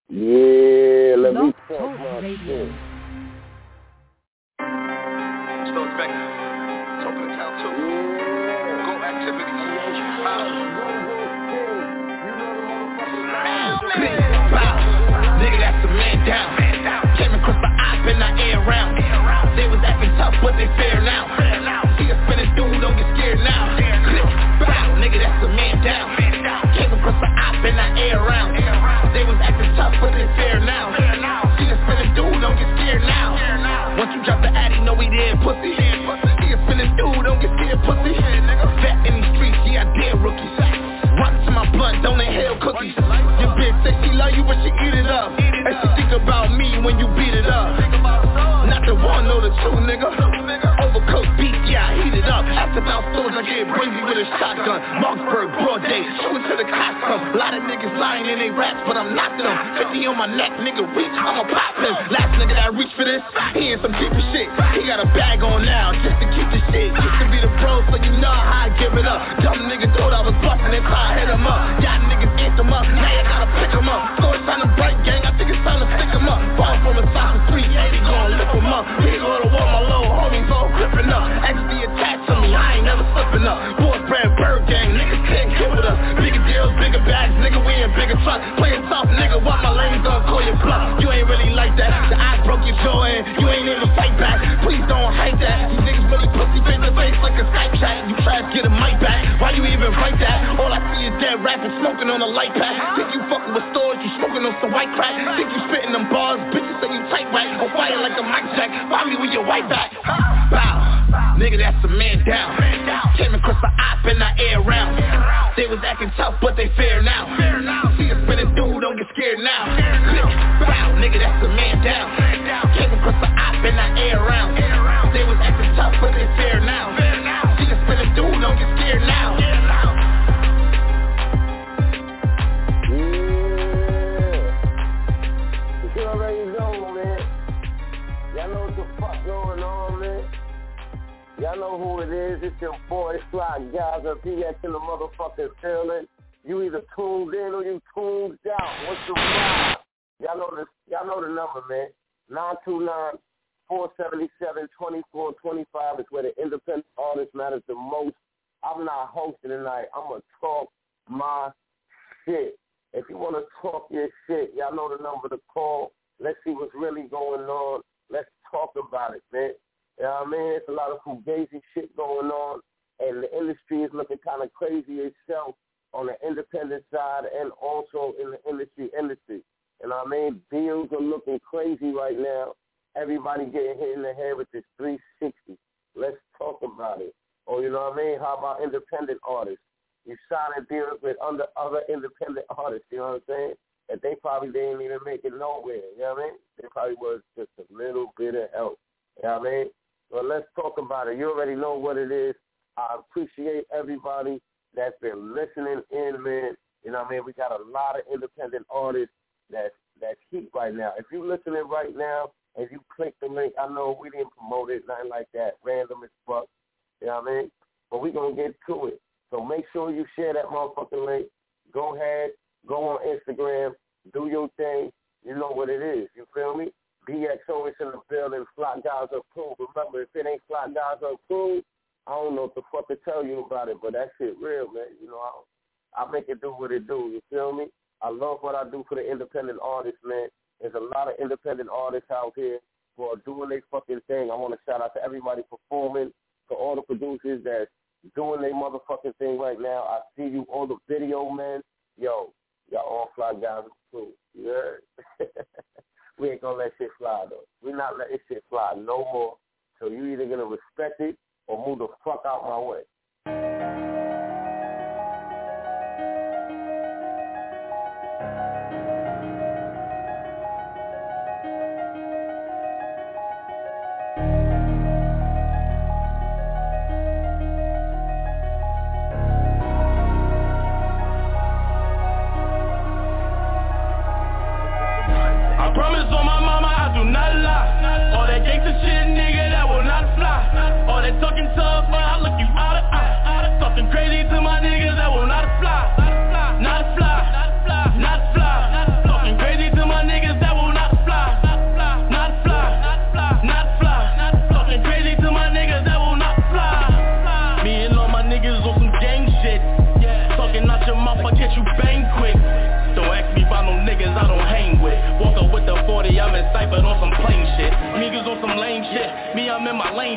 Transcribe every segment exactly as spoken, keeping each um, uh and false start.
Yeah, let me talk my shit. So it's back. Top of the count too. Yeah. Go activity. Wow. Nigga, that's a man down. Came across the op in the air round. They was acting tough, but they fair now. See a spinning dude, don't get scared now. Wow. Nigga, that's a man down. Came across the op in the air round. They was acting tough, but they fair now. See a spinning dude, don't get scared now. Once you drop the addy, know we there, pussy. See a spinning dude, don't get scared, pussy. Vet in these streets, yeah, I dare rookies. Rock to my blunt, don't inhale cookies. Your bitch say she love you, but she eat it up. And she think about me when you beat it up. Not the one, no the two, nigga. Overcooked beef, yeah, I heat it up. After about stores, I get crazy with a shotgun. Marksburg, broad day, shooting to the cops come. A lot of niggas lying in they raps, but I'm knocking them. fifty on my neck, nigga, reach, I'ma pop him. Last nigga that reached for this, he in some deeper shit. He got a bag on now, just to keep the shit. Used to be the bro, so you know how I give it up. Dumb nigga thought I was busting it, so I hit him up. Y'all niggas ate him up, now you gotta pick him up. So it's time to break gang, I think it's time to stick him up. Fall from a side of three eighty, gon' lift him up. He go to war, my little homies all gripping up. X D attached to me, I ain't never slipping up. Boss brand bird gang, niggas can't get with us. Bigger deals, bigger bags, nigga, we in bigger trucks. Playing tough, nigga, while my lanes gon' call your bluff. You ain't really like that, the eye broke your jaw and you ain't even fight back. Please don't hate that, you niggas really pussy face to face like a Skype chat. You try to get a mic back, why you even write that? All I see is dead rapping, smoking on a light pack. Think you fucking with stores, you smoking on some white crack. Think you spitting them bars, bitches say you tight right. On fire like a mic check, find me with your white back. Bow, nigga, that's a man down. Came across the op in the air round. They was acting tough, but they fair now. See a spinning dude, don't get scared now. Bow, nigga, that's a man down. Came across the op in the air round. They was acting tough, but they fair now. See a spinning dude, don't get scared now. Y'all know who it is. It's your boy, Sly Gaza, P X in the motherfucking feeling. You either tuned in or you tuned out. What's the vibe? Y'all know the y'all know the number, man. nine two nine, four seven seven, two four two five is where the independent artist matters the most. I'm not hosting tonight. I'm going to talk my shit. If you want to talk your shit, y'all know the number to call. Let's see what's really going on. Let's talk about it, man. You know what I mean? It's a lot of fugazi shit going on, and the industry is looking kind of crazy itself on the independent side and also in the industry industry. You know what I mean? Deals are looking crazy right now. Everybody getting hit in the head with this three sixty. Let's talk about it. Or, you know what I mean? How about independent artists? You signing deals with under other independent artists, you know what I'm saying? That they probably didn't even make it nowhere, you know what I mean? They probably was just a little bit of help, you know what I mean? Well, let's talk about it. You already know what it is. I appreciate everybody that's been listening in, man. You know what I mean? We got a lot of independent artists that's, that's heat right now. If you're listening right now and you click the link, I know we didn't promote it, nothing like that, random as fuck. You know what I mean? But we're going to get to it. So make sure you share that motherfucking link. Go ahead. Go on Instagram. Do your thing. You know what it is. You feel me? B X O is in the building. Fly Guys approved. Remember, if it ain't Fly Guys approved, I don't know what the fuck to tell you about it, but that shit real, man. You know, I, I make it do what it do. You feel me? I love what I do for the independent artists, man. There's a lot of independent artists out here who are doing their fucking thing. I want to shout out to everybody performing, to all the producers that's doing their motherfucking thing right now. I see you, all the video men. Yo, y'all all Fly Guys approved. You heard? We ain't gonna let shit fly, though. We're not letting shit fly no more. So you either gonna respect it or move the fuck out my way. Talking crazy to my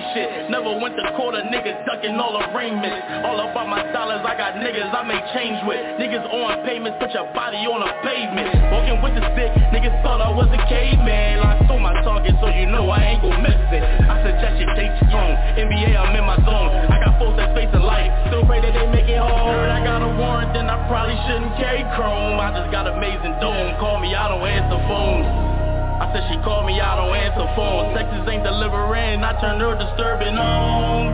ain't shit. Never went to court, a nigga ducking all arraignments. All about my dollars, I got niggas I make change with. Niggas on payments, put your body on a pavement. Walking with the stick, niggas thought I was a caveman. I stole my target, so you know I ain't gon' miss it. I suggest you take your phone. N B A, I'm in my zone. I got folks that facing life, still pray that they make it home. Heard I got a warrant, then I probably shouldn't carry chrome. I just got amazing dome. Call me, I don't answer phones. I said she called me, I don't answer phones. Texas ain't delivering, I turned her disturbing on.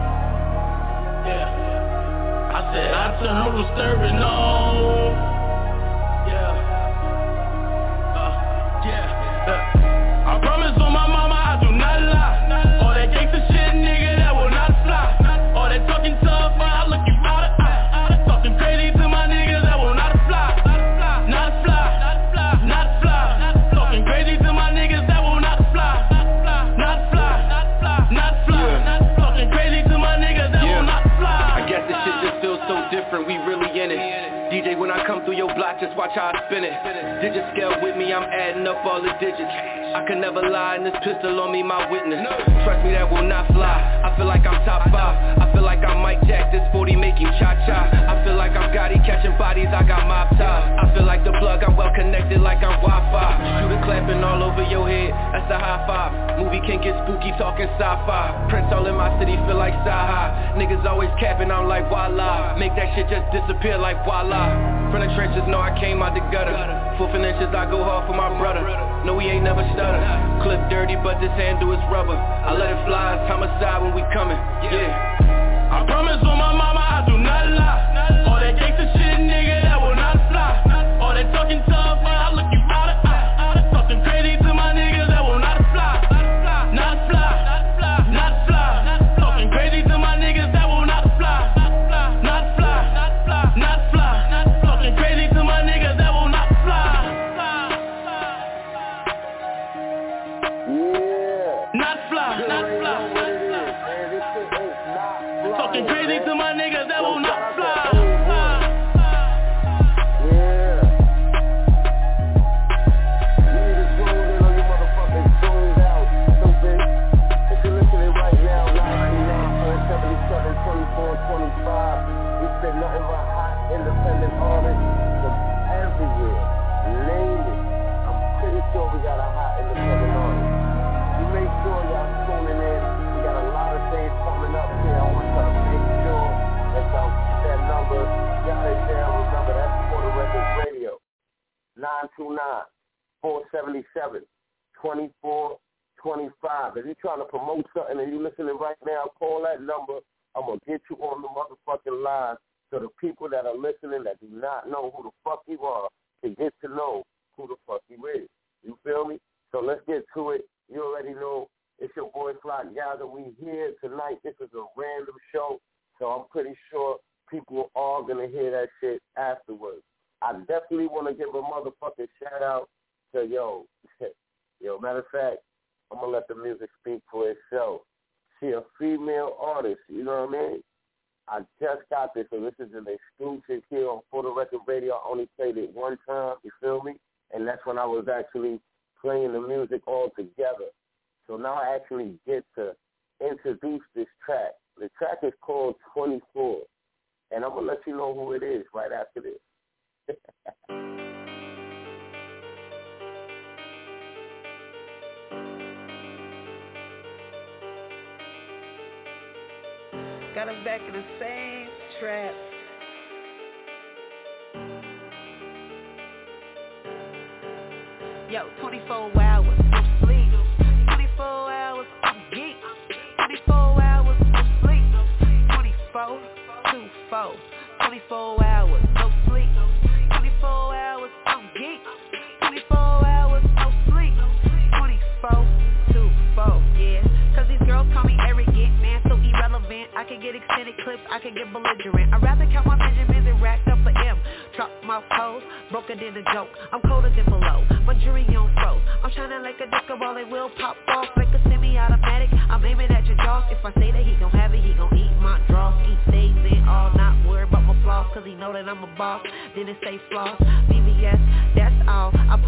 Yeah. I said I turned her disturbing on. Yeah. Uh, yeah. Uh. I promise on my mama I do not lie. All that gangsta shit, nigga, that will not fly. All that talking tough, I look you out of eye. Talking crazy to my niggas, that will not fly. Not fly. Not fly. Talking crazy to my niggas, that will not fly. Not fly. Not fly. Talking crazy to my niggas, that will not fly. I guess this shit just feels so different, we really in it. D J, when I come through your block, just watch how I spin it. Digit scale with me, I'm adding up all the digits. I can never lie, and this pistol on me, my witness. Trust me, that will not fly. I feel like I'm top five. I feel like I'm Mike Jack, this forty making cha-cha. I feel like I'm Gotti catching bodies, I got mob ties. I feel like the plug, I'm well connected like I'm Wi-Fi. Shooter clapping all over your head, that's a high five. Movie can get spooky, talking sci-fi. Prince all in my city, feel like sci-high. Niggas always capping, I'm like voila. Make that shit just disappear like voila. From the trenches, know I came out the gutter. Full inches, I go hard for my brother. No, we ain't never stutter. Clip dirty, but this handle is rubber. I let it fly, it's homicide when we coming. Yeah. I promise on my mama I do not lie. All that gangsta shit, nigga, that will not fly. All that talking tough, I look you out of eye. Talking crazy to my niggas, that will not fly. Not fly. Not fly. Talking crazy to my niggas, that will not fly. Not fly. Not fly. Talking crazy to my niggas, that will not fly. Yeah. Not fly. Not fly. Talking crazy to my niggas, that will not fly. Yeah. You need to tune in on your motherfucking tuned out, stupid. If you're listening right now, nine two nine, four seven seven, two four two five. We spit nothing but hot, independent artists from everywhere. Name it. I'm pretty sure we got a hot, independent artist. You make sure y'all tuning in. We got a lot of things coming up here. I want y'all to make sure that y'all keep that number. Y'all it down. Remember, that's For the Record Radio. nine two nine, four seven seven, two four two five. If you're trying to promote something and you're listening right now, call that number. I'm going to get you on the motherfucking line so the people that are listening that do not know who the fuck you are can get to know who the fuck you is. You feel me? So let's get to it. You already know it's your boy Flock Gather. We here tonight. This is a random show, so I'm pretty sure people are going to hear that shit afterwards. I definitely want to give a motherfucking shout out to, yo, yo, matter of fact, I'm going to let the music speak for itself. She a female artist, you know what I mean? I just got this, so this is an exclusive here on For the Record Radio. I only played it one time, you feel me? And that's when I was actually playing the music all together. So now I actually get to introduce this track. The track is called twenty-four, and I'm going to let you know who it is right after this. Got us back in the same trap. Yo, twenty-four hours of sleep. twenty-four hours of geek. twenty-four hours of sleep. twenty-four, two, four. twenty-four hours of sleep. twenty-four hours of geek. twenty-four hours of sleep. twenty-four, two, four. Yeah, cause these girls call me arrogant, man, so irrelevant. I can get extended clips, I can get belligerent. I'd rather count my Benjamins and rack up for M. Drop my toes, broker than a joke. I'm colder than below, my jury on froze. I'm shining like a disco ball, it will pop off like a semi-automatic. I'm aiming at your jaws. If I say that he gon' have it, he gon' eat my draws. Eat days in all, not worried about my flaws, cause he know that I'm a boss. Then it say flaws, B B S, that's all. I pull up in the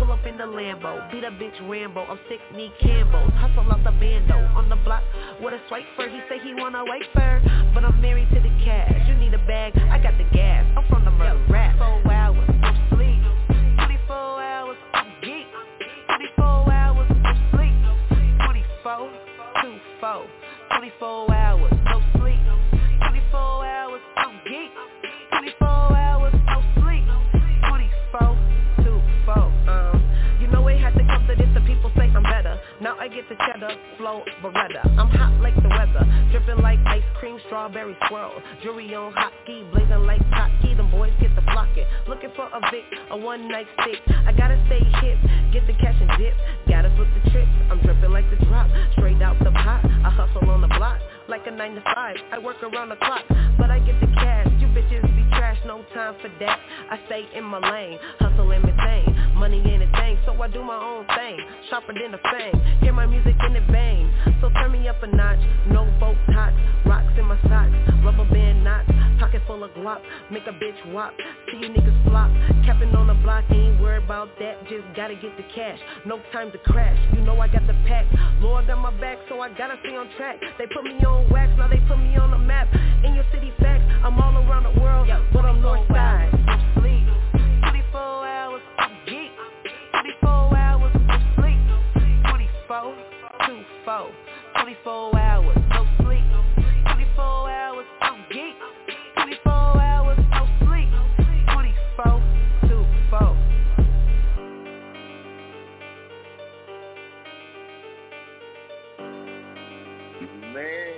a Lambo. Beat a bitch Rambo, I'm sick, need Cambos. Hustle out the bando, on the block with a swipe for. He say he wanna wait for, but I'm married to the cash. You need a bag, I got the gas. I'm from the murder rap. Four hours, no sleep. twenty-four hours, I'm geek. twenty-four hours, no sleep. twenty-four, two, four. twenty-four hours, no sleep. twenty-four hours, I'm geek. twenty-four hours, no sleep. twenty-four, two, four. Um, you know it had to come to this, the people say I'm better. Now I get the cheddar, flow, Beretta. I'm hot like the weather, dripping like ice cream, strawberry swirl. Jewelry on hockey, blazing like Taki. Them boys get the flocking, looking for a Vic, a one night stick. I gotta stay hip, get the cash and dip. Gotta flip the tricks, I'm dripping like the drop, straight out the pot. I hustle on the block, like a nine to five. I work around the clock, but I get the cash. You bitches be trash, no time for that. I stay in my lane, hustle and maintain. Money ain't a thing, so I do my own thing. Sharper than a fang, hear my music in the bang. So turn me up a notch, no boat tots. Rocks in my socks, rubber band knots. Pocket full of guap, make a bitch wop. See you niggas flop, capping on the block. Ain't worried about that, just gotta get the cash. No time to crash, you know I got the pack. Lord got my back, so I gotta stay on track. They put me on wax, now they put me on the map. In your city facts, I'm all around the world, but I'm north side. No sleep, twenty-four hours, I'm geek. twenty-four hours, no sleep. twenty-four, two, four. twenty-four hours, no sleep. twenty-four hours, I'm geek. twenty-four hours, no sleep. twenty-four, two, four. Man,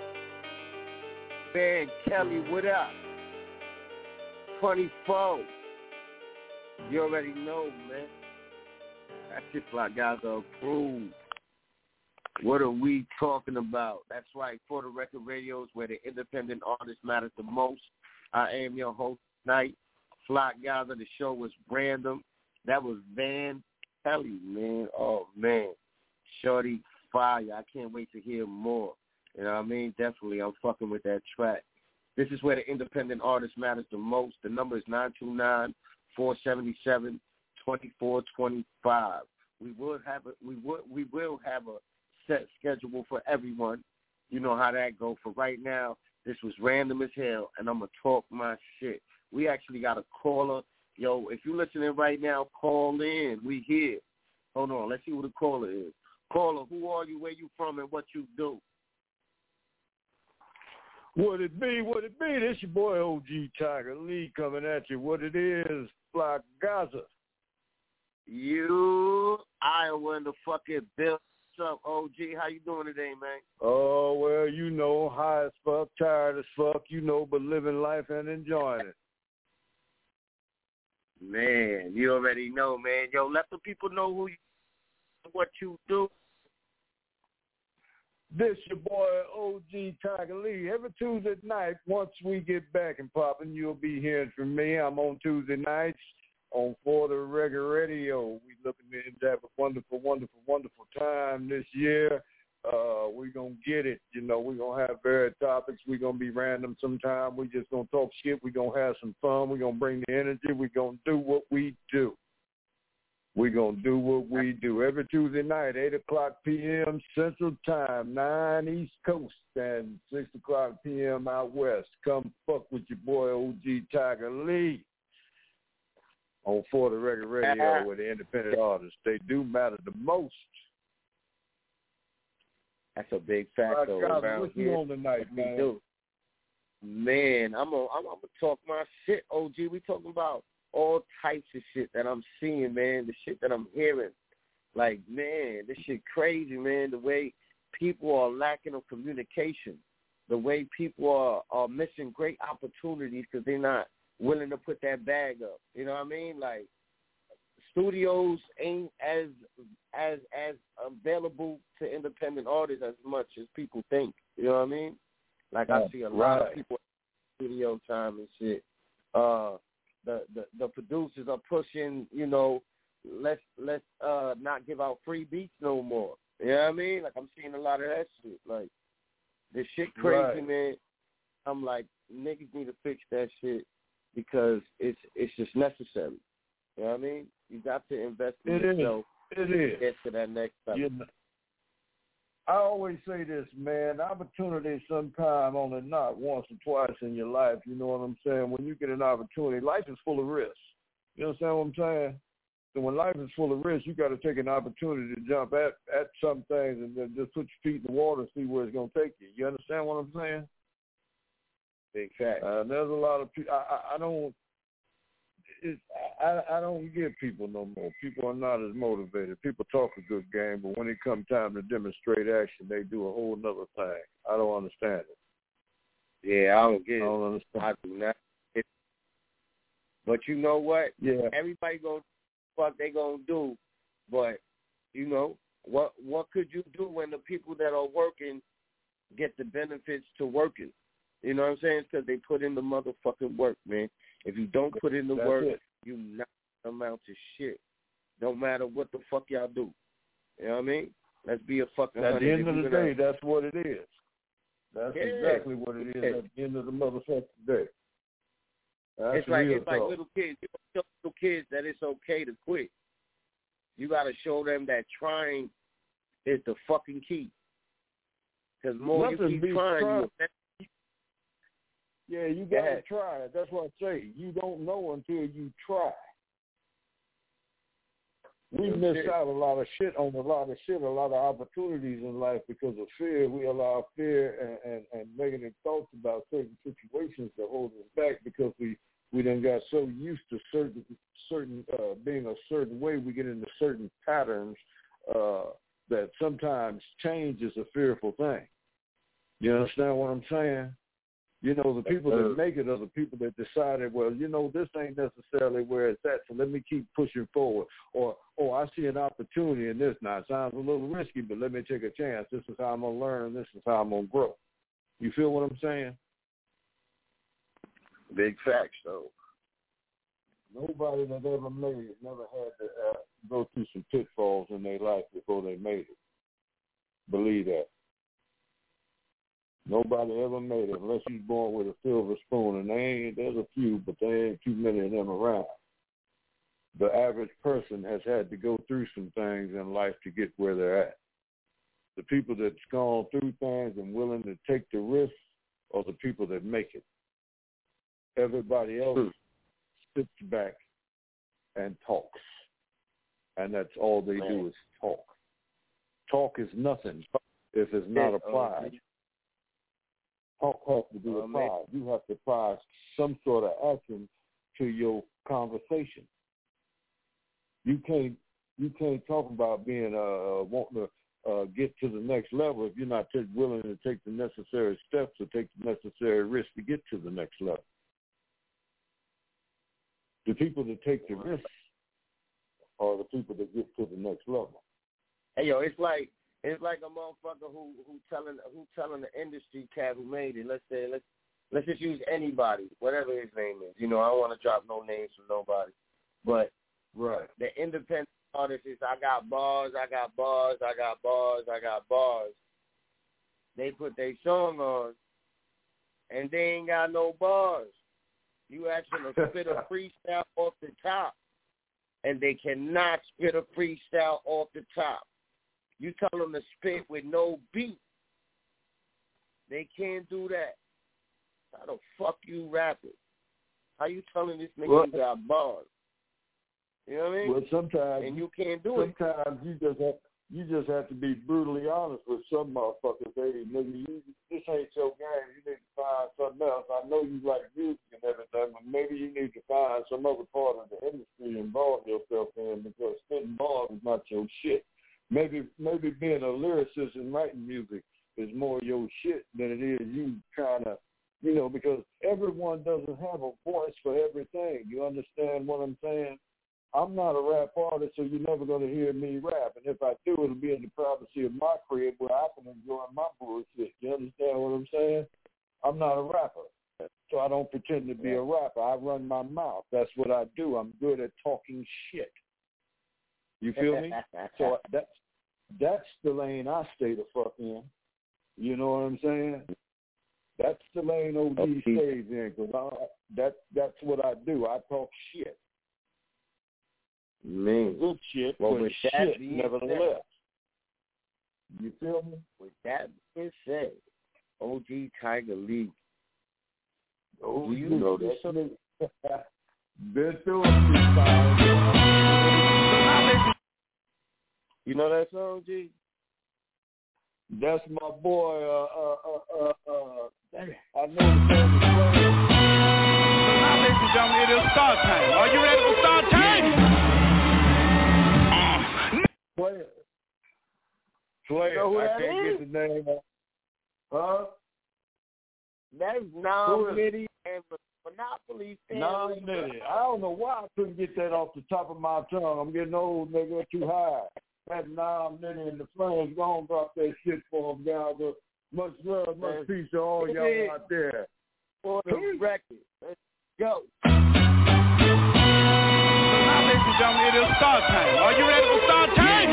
man, Kelly, what up? twenty-four. You already know, man. That shit like guys are approved. What are we talking about? That's right, For the Record Radios, where the independent artist matters the most. I am your host tonight. Flock Gaza. The show was random. That was Van Kelly, man. Oh, man. Shorty fire. I can't wait to hear more. You know what I mean? Definitely, I'm fucking with that track. This is where the independent artist matters the most. The number is nine two nine, four seven seven, two four two five. We will have a, we will we will have a set schedule for everyone. You know how that go. For right now, this was random as hell, and I'm gonna talk my shit. We actually got a caller. Yo, if you're listening right now, call in. We here. Hold on. Let's see who the caller is. Caller, who are you, where you from, and what you do? What it be, what it be, this your boy O G Tiger Lee coming at you. What it is, Flock Gaza. You, Iowa in the fucking bill. What's up, O G? How you doing today, man? Oh, well, you know, high as fuck, tired as fuck, you know, but living life and enjoying it. Man, you already know, man. Yo, let the people know who you, what you do. This your boy O G Tiger Lee. Every Tuesday night, once we get back and popping, you'll be hearing from me. I'm on Tuesday nights on For the Record Radio. We looking to have a wonderful, wonderful, wonderful time this year. Uh, we're going to get it. You know, we're going to have various topics. We're going to be random sometime. We just going to talk shit. We're going to have some fun. We're going to bring the energy. We're going to do what we do. We're going to do what we do. Every Tuesday night, eight o'clock p.m. Central Time, nine East Coast, and six o'clock p.m. out West. Come fuck with your boy O G Tiger Lee on For the Record Radio with the independent artists. They do matter the most. That's a big factor right, around what here. You on tonight, man? Do. Man, I'm gonna I'm, I'm gonna talk my shit, O G. We talking about all types of shit that I'm seeing, man. The shit that I'm hearing, like, man, this shit crazy, man. The way people are lacking of communication, the way people are are missing great opportunities because they're not willing to put that bag up. You know what I mean? Like, studios ain't as as as available to independent artists as much as people think. You know what I mean? Like, I see a lot of people in studio time and shit. Uh, the, the the producers are pushing, you know, let's let's uh not give out free beats no more. You know what I mean? Like, I'm seeing a lot of that shit. Like, this shit crazy, right. Man. I'm like, niggas need to fix that shit because it's it's just necessary. You know what I mean? You got to invest in it yourself. Is. It is. To get to that next level. You know, I always say this, man, opportunity sometime only not once or twice in your life, you know what I'm saying? When you get an opportunity, life is full of risks. You understand what I'm saying? So when life is full of risks, you got to take an opportunity to jump at, at some things and then just put your feet in the water and see where it's going to take you. You understand what I'm saying? Big fact. Uh, there's a lot of people, I, I, I don't, It's, I, I don't get people no more. People are not as motivated. People talk a good game, but when it comes time to demonstrate action, they do a whole nother thing. I don't understand it. Yeah, I don't get it. I don't understand. I do not. It, but you know what? Yeah. Everybody gonna fuck they gonna do, but you know what? What could you do when the people that are working get the benefits to working? You know what I'm saying? Because they put in the motherfucking work, man. If you don't put in the That's work, it. you not amount to shit. Don't matter what the fuck y'all do. You know what I mean? Let's be a fucking At the end of the gonna... day, that's what it is. That's yeah. exactly what it is yeah. at the end of the motherfucking day. That's it's like real it's like talk. little kids. You don't tell little kids that it's okay to quit. You got to show them that trying is the fucking key. Because more Nothing you keep beats trying, trying. you Yeah, you got to Yeah. try it. That's what I say. You don't know until you try. We miss out a lot of shit on a lot of shit, a lot of opportunities in life because of fear. We allow fear and, and, and negative thoughts about certain situations to hold us back because we, we done got so used to certain certain uh, being a certain way. We get into certain patterns uh, that sometimes change is a fearful thing. You understand what I'm saying? You know, the people that make it are the people that decided, well, you know, this ain't necessarily where it's at, so let me keep pushing forward. Or, oh, I see an opportunity in this now. It sounds a little risky, but let me take a chance. This is how I'm going to learn. This is how I'm going to grow. You feel what I'm saying? big facts, though. Nobody that ever made it never had to uh, go through some pitfalls in their life before they made it. Believe that. Nobody ever made it unless you're born with a silver spoon, and they ain't, there's a few, but there ain't too many of them around. The average person has had to go through some things in life to get where they're at. The people that's gone through things and willing to take the risks are the people that make it. Everybody else hmm. sits back and talks, and that's all they Man. do is talk. Talk is nothing if it's not applied. Talk has to be applied. You have to apply some sort of action to your conversation. You can't you can't talk about being uh wanting to uh, get to the next level if you're not t- willing to take the necessary steps or take the necessary risks to get to the next level. The people that take the risks are the people that get to the next level. Hey yo, it's like it's like a motherfucker who who telling who telling the industry cat who made it. Let's say let's let's just use anybody, whatever his name is. You know, I don't want to drop no names from nobody, but right, the independent artist is I got bars, I got bars, I got bars, I got bars. They put their song on, and they ain't got no bars. You ask them to spit a freestyle off the top, and they cannot spit a freestyle off the top. You tell them to spit with no beat. They can't do that. How the fuck you rapping? How you telling this nigga well, you got bars? You know what I mean? Well, sometimes and you can't do sometimes it. Sometimes you just have you just have to be brutally honest with some motherfuckers. Hey, nigga, you, this ain't your game. You need to find something else. I know you like music and everything, but maybe you need to find some other part of the industry to involve yourself in because spitting bars is not your shit. Maybe maybe being a lyricist and writing music is more your shit than it is you trying to, you know, because everyone doesn't have a voice for everything. You understand what I'm saying? I'm not a rap artist, so you're never going to hear me rap. And if I do, it'll be in the privacy of my crib where I can enjoy my bullshit. You understand what I'm saying? I'm not a rapper, so I don't pretend to be a rapper. I run my mouth. That's what I do. I'm good at talking shit. You feel me? So that's that's the lane I stay the fuck in. You know what I'm saying? That's the lane O G stays in because that that's what I do. I talk shit. Man. Good shit, well, but with shit that being nevertheless. Said, you feel me? With that being said, O G Tiger Lee. Oh, do you know that? Been through a few times. You know that song, O G? That's my boy. Uh, uh, uh, uh, uh, I know the song is playing. So now, ladies and gentlemen, it is start time. Are you ready for start time? Play it. Play it. You know who I that can't is? get the name. Huh? That's Nam Nitty and Monopoly. Nam Nitty. I don't know why I couldn't get that off the top of my tongue. I'm getting old, nigga, too high. That Nam Nitty and the Flames gonna drop that shit for them, guys. But much love, much peace to all y'all out there. For the record, let's go. So now, ladies and gentlemen, it is start time. Are you ready for start time?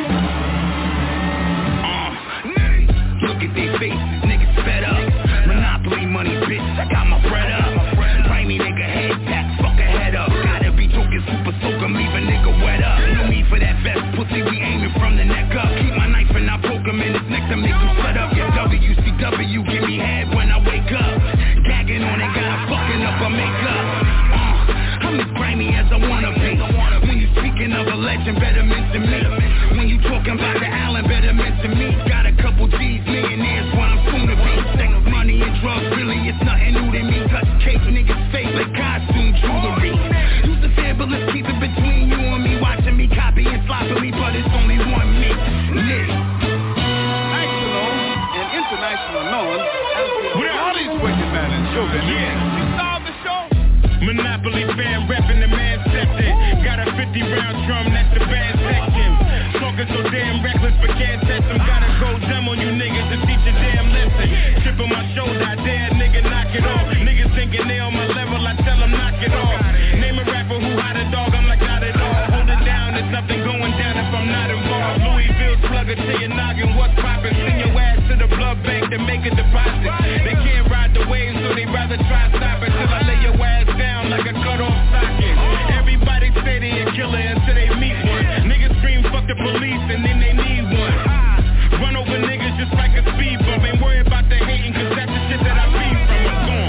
Uh, look at their faces, niggas fed up. Monopoly money, bitch, I got my bread up. Grimy nigga head tap, fuck a head up. Gotta be talking super soaker, leave a nigga wet up. No need for that vest, pussy, we aiming from the neck up. Keep my knife and I poke him in his neck to make him shut up. Yeah, W C W, give me head when I wake up. Gagging on it, got fucking up her makeup. Uh, I'm as grimy as I wanna be. When you speaking of a legend, better mention me. When you talking about the Allen, better mention me. Got a couple G's, millionaires, what I'm soon to be. Thanks money and drugs, really, it's nothing new to me. Touch cake, niggas fake like costume jewelry. Use the fabulous, keep it between you and me. Watching me copy and sloppily, but it's only one me. Nitty. National and international known as where all these wicked men and children. Yeah. You saw the show? Monopoly fan repping the man section. Got a fifty round drum, that's the band section. Talking so damn reckless, but can't test them. Gotta go dumb on you niggas to teach a damn lesson. Chip on my shoulder, I dare nigga knock it off. Niggas thinking they on my level, I tell them knock it off. Name a rapper who hot a dog, I'm like not at all. Hold it down, there's nothing going down if I'm not involved. Louisville slugger to your noggin, what's poppin'? Send your ass to the blood bank to make a deposit. They can't ride the wave, so they rather try stop it till I lay your ass down like a cut off socket. Everybody say they a killer until they meet one. Niggas scream fuck the police and then they need one. Run over niggas just like a speed bump. Ain't worry about the hating cause that's the shit that I feed from. I'm gone.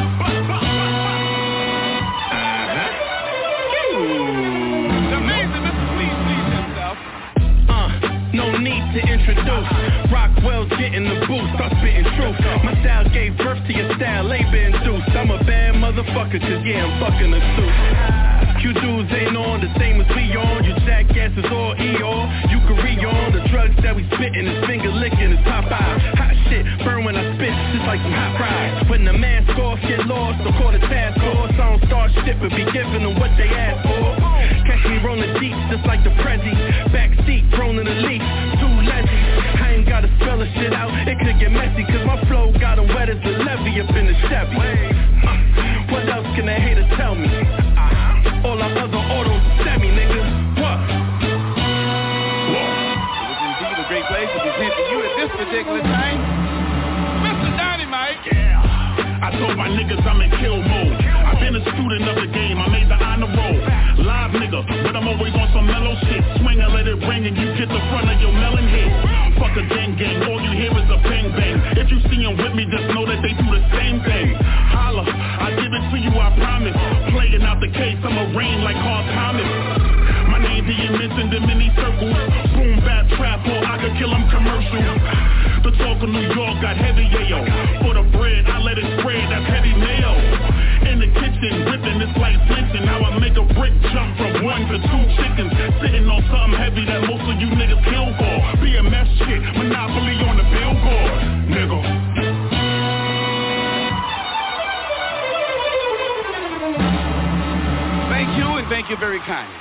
It's amazing, Mister Please Please himself. Uh, no need to introduce. Rockwell's getting the boost, start spitting truth. My style gave birth to your style, labor induced. I'm a bad motherfucker cause yeah, I'm fucking a suit. You dudes ain't on the same as we on. You jackasses all E R. You can re-on the drugs that we spittin'. His finger licking his Popeye. Hot shit, burn when I spit, just like some hot fries. When the mask off, get lost, don't call the task force. I don't start shit, but be giving them what they ask for. Catch me rolling deep, just like the Prezi. Backseat, thrown in the leaf, too lazy. I ain't gotta spell the shit out, it could get messy. Cause my flow got them wet as the levee up in the Chevy. uh, What else can a hater tell me? All our other autos semi, nigga. What? Whoa. It was indeed a great place to present to you at this particular time. Mister Dynamite. Yeah. I told my niggas I'm in kill mode. I've been a student of the game, I made the honor roll. Live nigga, but I'm always on some mellow shit. Swing and let it ring and you get the front of your melon head. Fuck a gang gang, all you hear is a bang bang. If you see them with me, just know that they do the same thing. Holla, I give it to you, I promise. Playing out the case, I'ma rain like Carl Thomas. My name being mentioned in many circles. Boom, bap, trap, or I could kill them commercial. The talk of New York got heavy, yayo. For the bread, I let it spread, that's heavy mayo. In the kitchen, whipping, it's like flinching. How I make a brick jump from one to two chickens. Sitting on something heavy that most of you niggas kill for. B M S shit, Monopoly on the billboard, nigga. Thank you, and thank you very kindly.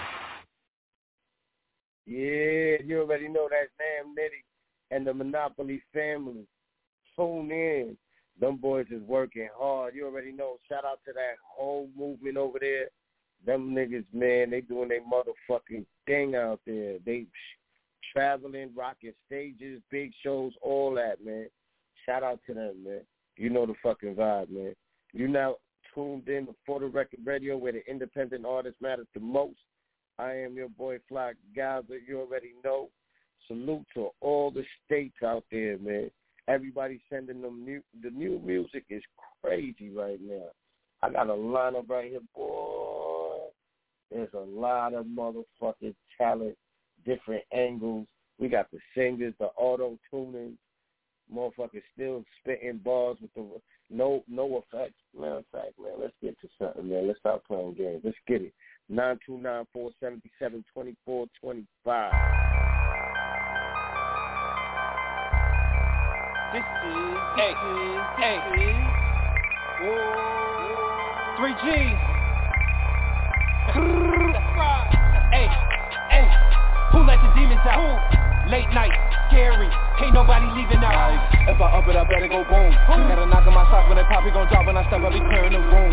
Yeah, you already know that's Nam Nitty and the Monopoly family. Tune in. Them boys is working hard. You already know. Shout out to that whole movement over there. Them niggas, man, they doing their motherfucking thing out there. They traveling, rocking stages, big shows, all that, man. Shout out to them, man. You know the fucking vibe, man. You now tuned in to For the Record Radio, where the independent artist matters the most. I am your boy Flock Gaza. You already know. Salute to all the states out there, man. Everybody sending them new. The new music is crazy right now. I got a lineup right here, boy. There's a lot of motherfucking talent, different angles. We got the singers, the auto-tuning, motherfuckers still spitting bars with the no no effects. Matter of fact, man, let's get to something, man. Let's start playing games. Let's get it. nine two nine, four seven seven, two four two five. This is, hey, hey, three G's. Hey, hey, who let the demons out? Late night, scary, ain't nobody leaving out. If I up it, I better go boom. Gotta knock on my socks when they pop, he gon' drop when I step, I be clearing the room.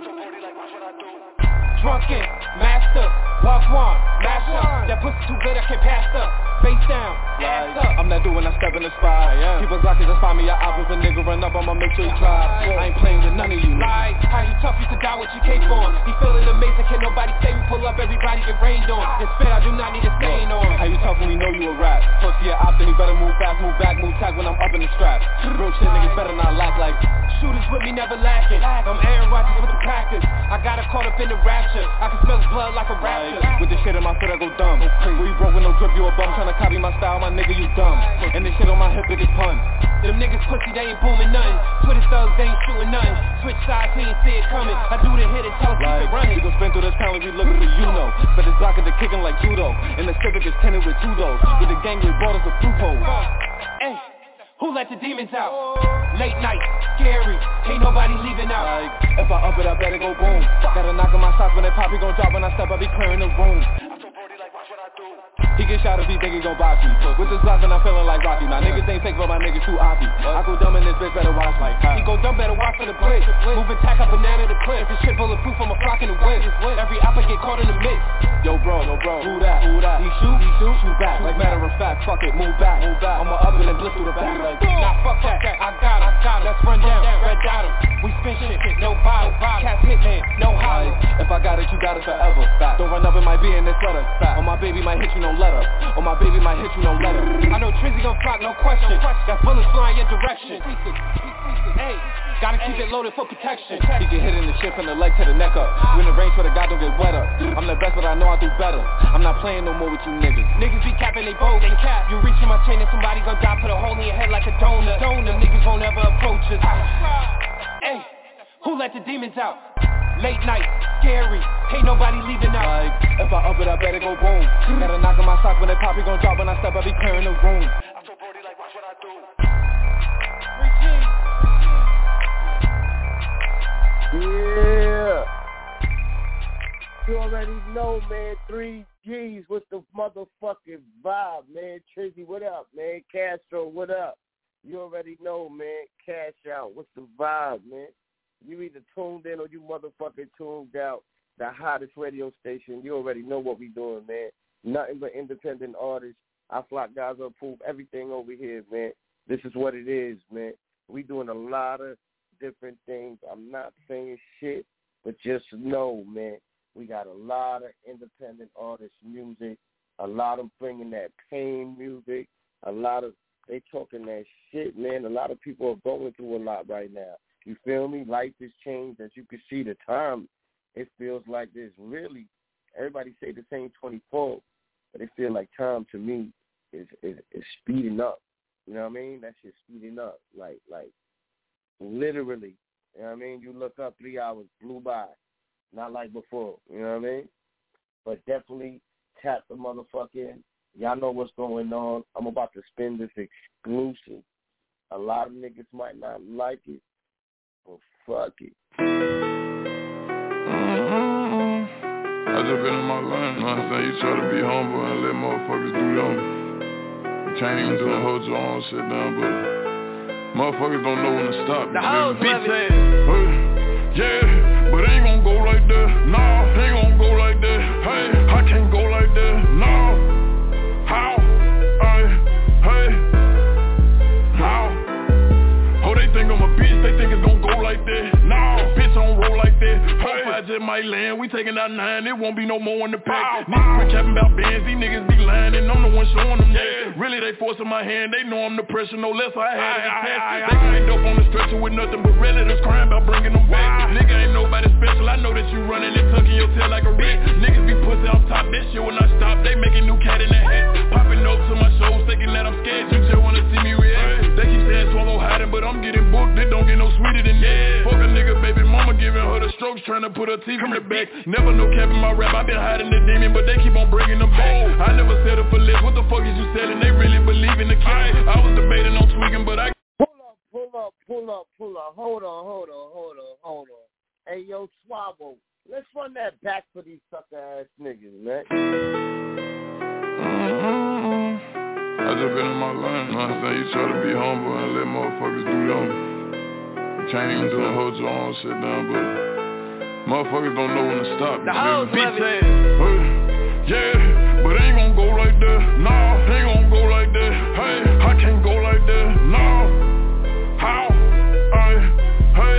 Drunken, master, walk one, mash up. That pussy too good, I can't pass up. Face down, ass up. I'm not doing, I step in the spot. Yeah. People glockies just find me a op. If a nigga run up, I'ma make sure he drop. I ain't playing with none of you. Like, how you tough, you could die what you came on. He feeling amazing, can't nobody say we pull up, everybody get rained on. And spit, I do not need a stain on. How you tough when we know you a rap? Pussy a op, then you better move fast, move back, move tack when I'm up in the strap. Real shit, niggas better not lack like shooters with me never lacking. I'm Aaron Rodgers with the Packers. I got her caught up in the rapture. I can smell his blood like a rapture. With this shit in my foot, I go dumb. When you broke with no drip, you a bum. Tryna copy my style, my nigga, you dumb. And this shit on my hip, it is pun. Them niggas pussy, they ain't booming nothing. Twitter thugs, they ain't shooting nothing. Switch sides, he ain't see it coming. I do the hit and tell us keep it running. We gon' spin through this town like we looking for you know. But this block is the kicking like judo. And the Civic is tinted with two doors. With the gang, they brought us a loophole. Hey, who let the demons out? Late night, scary, ain't nobody leaving out. Like, if I up it, I better go boom. Gotta knock on my socks when they pop, he gon' drop when I step, I be clearing the room. He get shot if he think he gon' box me. With this Glock and I'm feeling like Rocky. My niggas ain't fake, but my niggas too oppy. I go dumb in this bitch, better watch me. He go dumb, better watch for the blitz. Moving tack up banana the clip. This shit bulletproof, I'm a flock in the whip. Every oppa get caught in the mix. Yo bro, yo bro, who that? Who that? He shoot, he shoot, shoot back. Like matter of fact, fuck it, move back, move back. I'ma up it and blitz through the back. Like, nah, fuck that, I got him, I got him. Let's run down, red dot him. We spin shit, no bottle, cast hitman, no hollow. If I got it, you got it forever. Don't run up, it might be in this letter. On my baby might hit you, no letter. On my baby might hit you, no letter. I know Trizzy gon' flock, no question. Got bullets flying your direction. Hey, gotta keep it loaded for protection. He get hit in the shit from the leg to the neck up. We in the range where the guy don't get wet up. I'm the best, but I know I do better. I'm not playing no more with you niggas. Niggas be capping, they bold, they cap. You reaching my chain and somebody gon' die, put a hole in your head like a donut. Donut, niggas won't ever approach us. Hey, who let the demons out? Late night, scary, ain't nobody leaving out. Like, if I up it, I better go boom. Gotta knock on my socks when they pop, he gon' drop when I step, I be clearing the room. I'm so brody, like watch what I do. Yeah. You already know, man. Three G's, what's the motherfucking vibe, man? Trizzy, what up, man? Castro, what up? You already know, man. Cash out, what's the vibe, man? You either tuned in or you motherfucking tuned out. The hottest radio station. You already know what we doing, man. Nothing but independent artists. I Flock Guys approve everything over here, man. This is what it is, man. We doing a lot of different things. I'm not saying shit, but just know, man, we got a lot of independent artist music. A lot of bringing that pain music. A lot of, they talking that shit, man. A lot of people are going through a lot right now. You feel me? Life has changed. As you can see, the time, it feels like there's really, everybody say the same twenty-four, but it feels like time to me is, is is speeding up. You know what I mean? That shit's speeding up. Like, like, literally. You know what I mean? You look up, three hours blew by. Not like before. You know what I mean? But definitely tap the motherfucker. Y'all know what's going on. I'm about to spin this exclusive. A lot of niggas might not like it. Well, fuck it. Mm-hmm. I just been in my line, you know what I'm saying? You try to be humble and let motherfuckers do them. You can't even do the whole your own shit down, but motherfuckers don't know when to stop. The hoes love it. Yeah, but it ain't gonna go like that. Nah, it ain't gonna go like that. Hey, I can't go like that. Nah, how? Hey, hey, how? Oh, they think I'm a bitch, they think it's gon' go like that. Nah, bitch, I don't roll like that. Hey, I just might my land, we taking out nine, it won't be no more in the pack. Niggas quit capping about bands, these niggas be lying, and I'm the one showing them that. Really, they forcing my hand, they know I'm the pressure, no less, I had it attached. They ain't dope on the stretcher with nothing but relatives crying about bringing them back. Nigga ain't nobody special, I know that you running and tucking your tail like a rat. Niggas be pussy off top, that shit when I stop, they making new cat in the hat. Popping up to my shows, thinking that I'm scared, you just wanna see me react. They keep saying swallow hiding, but I'm getting booked, it don't get no sweeter than that. Fuck a nigga, baby mama giving her the strokes, trying to put her teeth in the back. Never no cap in my rap, I been hiding the demon, but they keep on bringing them back. I never settled for less, what the fuck is you selling? They really believe in the cat. I was debating on tweaking, but I Pull up, pull up, pull up, pull up. Hold on, hold on, hold on, hold on. Hey, yo, Swabo, let's run that back for these sucker-ass niggas, man. Mm-hmm. I just been in my lane, you know what I'm saying? You try to be humble and let motherfuckers do them. You can't even do a hold your own shit down, but motherfuckers don't know when to stop. The hoes love it. Yeah, but ain't gon' go like that. Nah, ain't gon' go like that. Hey, I can't go like that. Nah, how? Hey, hey,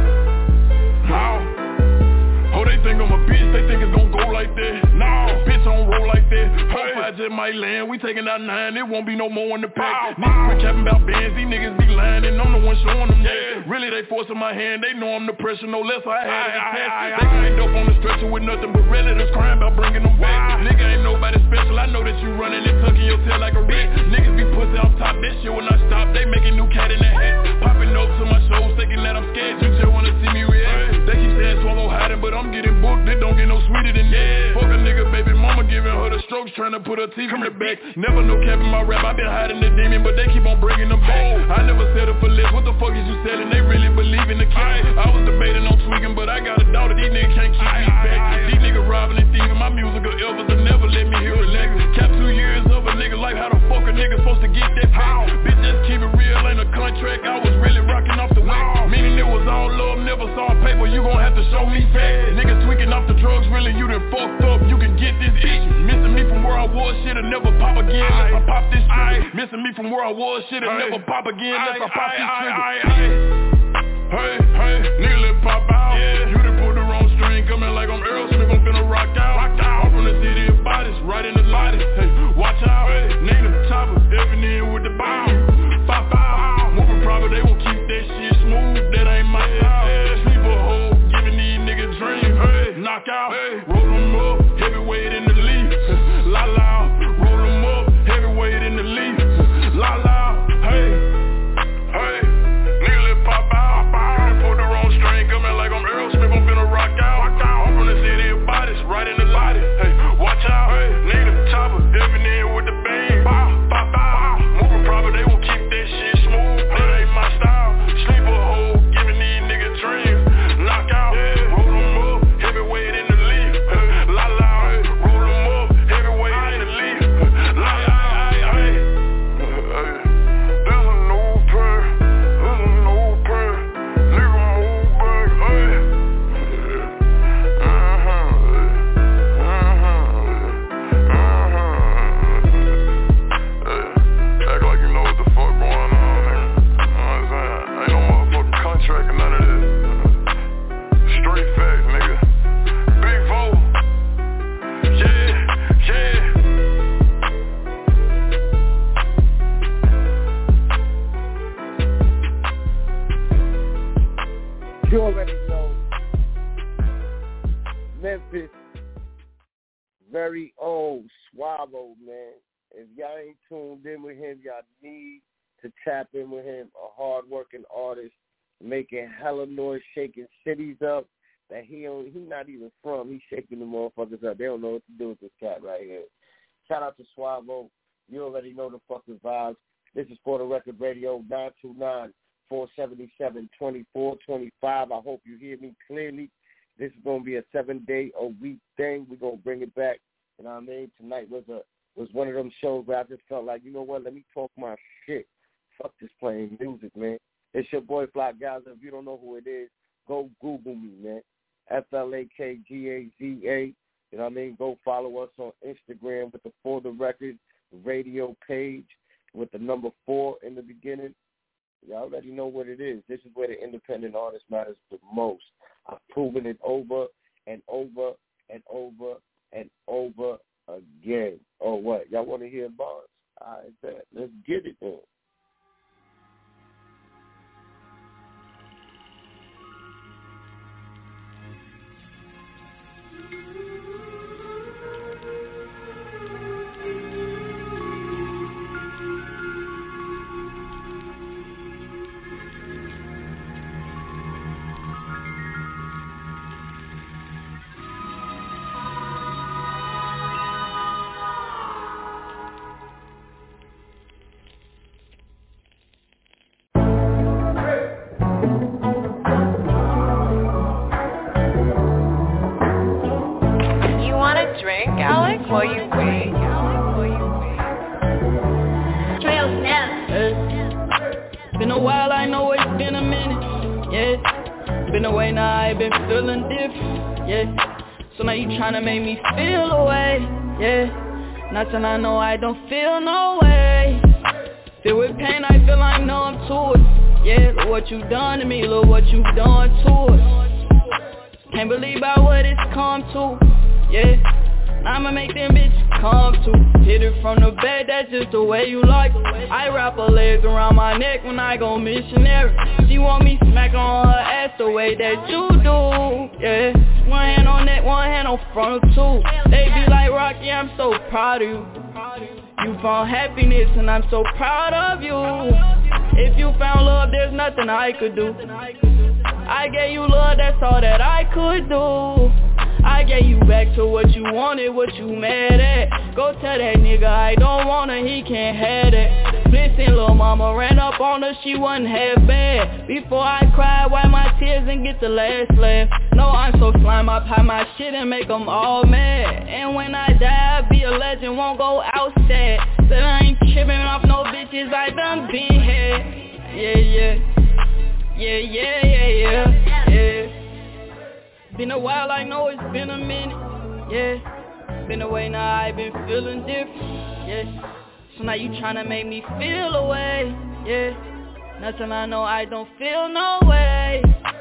how? Oh, they think I'm a bitch. They think it's gon' go like that. Nah, bitch don't roll like that. Hey, I just might land. We taking out nine. It won't be no more in the pack. Niggas quit capping about bands. These niggas be lying, and I'm the one showing them that. Really, they forcing my hand. They know I'm the pressure, no less. I had it attached. They ain't dope on the stretcher with nothing but relatives crying about bringing them back. Nigga ain't nobody special. I know that you running and tucking your tail like a rat. Niggas be pussy off top. That shit when I stop, they making new cat in the hat. Popping up to my shows, thinking that I'm scared. You just wanna see me react. They keep saying swallow hiding, but I'm getting booked. It don't get no sweeter than that. Fuck a nigga, baby mama giving her the strokes, trying to put her teeth in the back. Never no cap in my rap, I been hiding the demon, but they keep on bringing them back. I never settled for less, what the fuck is you selling? They really believe in the cat. I was debating on tweaking, but I got a daughter, these niggas can't keep me back. These niggas robbing and thieving, my musical elvis will never let me hear a leg. Cap two years of a nigga like how the fuck a nigga supposed to get that pack? Bitch, just keep it real, ain't a contract, I was really rocking off the wax. Meaning it was all love, never saw paper, you gon' have to show me facts. Niggas tweaking off the drugs, really you done fucked up, you can get this itch. Missing me from where I was, shit'll never pop again unless I pop this trigger. Missing me from where I was, shit'll never pop again unless I pop this trigger. Hey, hey, nigga, let pop out. Yeah. You done pulled the wrong string, coming like I'm Aerosmith, I'm finna rock out. Rock out. I'm from the city of bodies, right in the lightest. Hey, watch out. Hey, nigga, chopper, stepping in with the bomb. Pop out. Moving proper, they won't keep that shit smooth. That ain't my style. Yeah. Sleeper hole, giving these niggas dreams. Hey, knock out. Hey, roll them up, heavyweight in the leaf. La la, roll them up, heavyweight in the leaf. La la, hey, hey, nigga, let pop out. Put the wrong string, coming like I'm Aerosmith, I'm finna rock out. I'm from the city of bodies, right in the light. Hey, watch out. Hey, nigga, chopper, stepping in with the bang. Bow, bow, bow. Moving proper, they won't keep that shit smooth. That ain't my style. Sleeper hole, giving these niggas dreams. Knock out, yeah. Roll them up, heavyweight in the leaf. La la, roll them up, heavyweight in the leaf. La la, hey, hey. There's a new prayer, there's a new prayer. Nigga move back, hey. Uh-huh, uh-huh, uh-huh. Act like you know what the fuck going on, nigga. You know what I'm saying? Ain't no motherfucking contract or none of this. Straight facts, nigga. Big vote. Yeah, yeah. You already know. Memphis, very old Swabo, man. If y'all ain't tuned in with him, y'all need to tap in with him. A hard-working artist, making hella noise, shaking cities up that he don't, he not even from. He's shaking the motherfuckers up. They don't know what to do with this cat right here. Shout out to Swabo. You already know the fucking vibes. This is For the Record Radio, nine two nine, four seven seven, two four two five. I hope you hear me clearly. This is going to be a seven-day a week thing. We're going to bring it back. You know what I mean? Tonight was a was one of them shows where I just felt like, you know what, let me talk my shit. Fuck this playing music, man. It's your boy Fly Gaza. If you don't know who it is, go Google me, man. F L A K G A Z A. You know what I mean? Go follow us on Instagram with the For the Record radio page with the number four in the beginning. You already know what it is. This is where the independent artist matters the most. I've proven it over and over and over and over again. Oh, what? Y'all want to hear bars? All right, bet. Let's get it then. Tryna make me feel away, yeah. Nothing I know I don't feel no way. Feel with pain, I feel like numb to it. Yeah, look what you done to me, look what you done to us. Can't believe about what it's come to, yeah. I'ma make them bitches come to. Hit it from the back, that's just the way you like it. I wrap her legs around my neck when I go missionary. She want me smack on her ass the way that you do, yeah. One hand on neck, one hand on front of two. They be like, Rocky, I'm so proud of you. You found happiness and I'm so proud of you. If you found love, there's nothing I could do. I gave you love, that's all that I could do. I gave you back to what you wanted, what you mad at. Go tell that nigga I don't want her, he can't have that. Listen, lil' mama ran up on her, she wasn't half bad. Before I cried, wipe my tears and get the last laugh. No, I'm so slime, I pop my shit and make them all mad. And when I die, I'll be a legend, won't go outside. Said I ain't tripping off no bitches, I done been here. Yeah, yeah. Yeah, yeah, yeah, yeah, yeah. Been a while, I know it's been a minute, yeah. Been away now, I've been feeling different, yeah. So now you tryna make me feel away, yeah. Nothing I know I don't feel no way.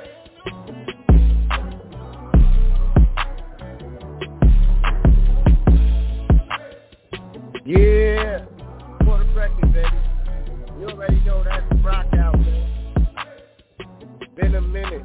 Yeah, for the record, baby. You already know that's the rock out, man. Been a minute.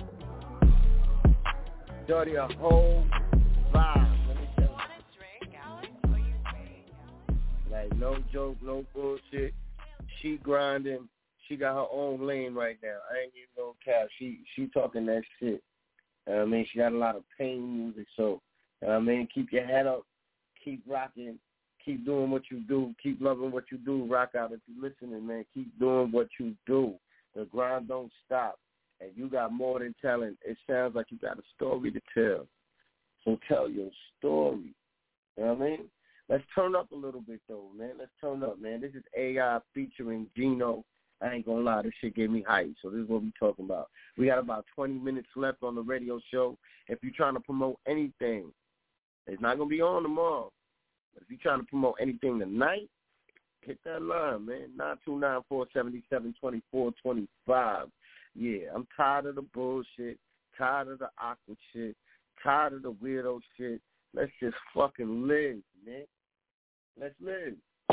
Dirty a whole vibe. Let me tell you. Like no joke, no bullshit. She grinding. She got her own lane right now. I ain't even gonna cap. She she talking that shit. You know what I mean, she got a lot of pain music. So you know what I mean, keep your head up, keep rocking, keep doing what you do, keep loving what you do. Rock out if you listening, man. Keep doing what you do. The grind don't stop. And you got more than talent. It sounds like you got a story to tell. So tell your story. You know what I mean? Let's turn up a little bit, though, man. Let's turn up, man. This is A I featuring Gino. I ain't going to lie. This shit gave me hype. So this is what we talking about. We got about twenty minutes left on the radio show. If you're trying to promote anything, it's not going to be on tomorrow. But if you're trying to promote anything tonight, hit that line, man. nine two nine, four seven seven, two four two five. Yeah, I'm tired of the bullshit, tired of the awkward shit, tired of the weirdo shit. Let's just fucking live, man. Let's live.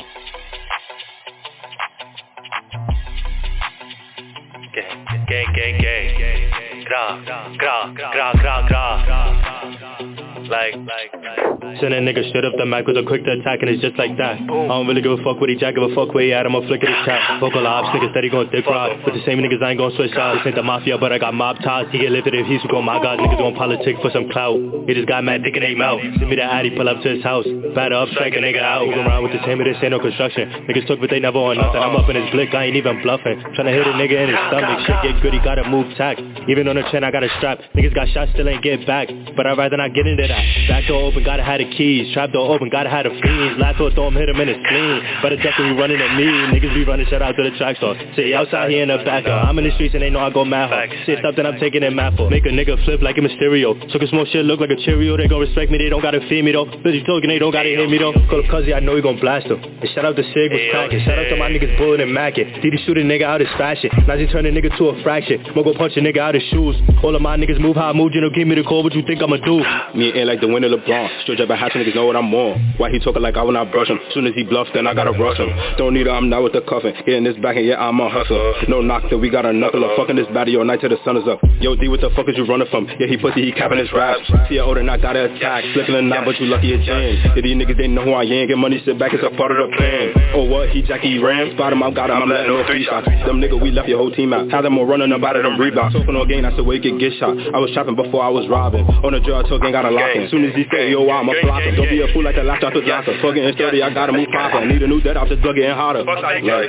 Gay, gay, gay, gay. Gra, gra, gra, gra, gra. Like, like, like. Send a nigga straight up the mic with a quick to attack and it's just like that. I don't really give a fuck what he jack, give a fuck where he at, I'ma flick at his chat. Vocal ops, niggas steady gon' dick ride. With the same niggas I ain't gon' switch sides. This ain't the mafia, but I got mob ties. He get lifted if he's go, my god, niggas gon' politic for some clout. He just got mad dick in their mouth. Send me the addy, pull up to his house. Batter up, strike a nigga out. Go around with this hammer, this ain't no construction. Niggas took but they never on nothing. I'm up in his blick, I ain't even bluffing. Tryna hit a nigga in his stomach. Shit get gritty, gotta move tack. Even on the chin, I got a strap. Niggas got shot, still ain't get back. But I'd rather not get into that. that. Back door open, gotta have the keys. Trap door open, gotta have the fiends. Last door throw him, hit him in his spleen. Better definitely running at me. Niggas be running, shout out to the track store. City outside here in the back door. I'm in the streets and they know I go mad hard. Shit stuff that I'm taking in mad for. Make a nigga flip like a Mysterio. Took a small shit, look like a Cheerio. They gon' respect me, they don't gotta feed me though. Busy talking, they don't gotta hear me though. Call up Cuzzy, I know he gon' blast him. And shout out to Sig was cracking. Shout out to my niggas Bullet and Mackin. D D shoot a nigga out his fashion. Now he turn a nigga to a fraction. Mo go punch a nigga out his shoes. All of my niggas move how I move, you know, give me the call, what you think I'ma do? Me and like the winner LeBron. Straight up at house, niggas know what I'm on. Why he talking like I will not brush him? Soon as he bluffs, then I gotta rush him. Don't need her, I'm not with the cuffin'. Getting this back and yeah, I'm a hustler. No knock till we got a knuckler. Fucking this baddie all night till the sun is up. Yo, D, what the fuck is you running from? Yeah, he pussy, he capping his raps. See, I older not gotta attack. Flipping a knot, but you lucky it James. Yeah, these niggas, they know who I am. Get money, sit back, it's a part of the plan. Oh, what? He Jackie Ram? Spot him, I got him, I'm letting no free shots. Them nigga, we left your whole team out. Had them all running up out of them Reeboks. Talking all game, that's the way you get shot. I was shopping before I was robbing. On the drill, I took and got a lock in. Soon as he say, yo, I'ma block him. Don't be a fool like the last shot to Johnson. Fucking in sturdy, I gotta move proper. Need a new dead off, just drug getting hotter. Like, like, like,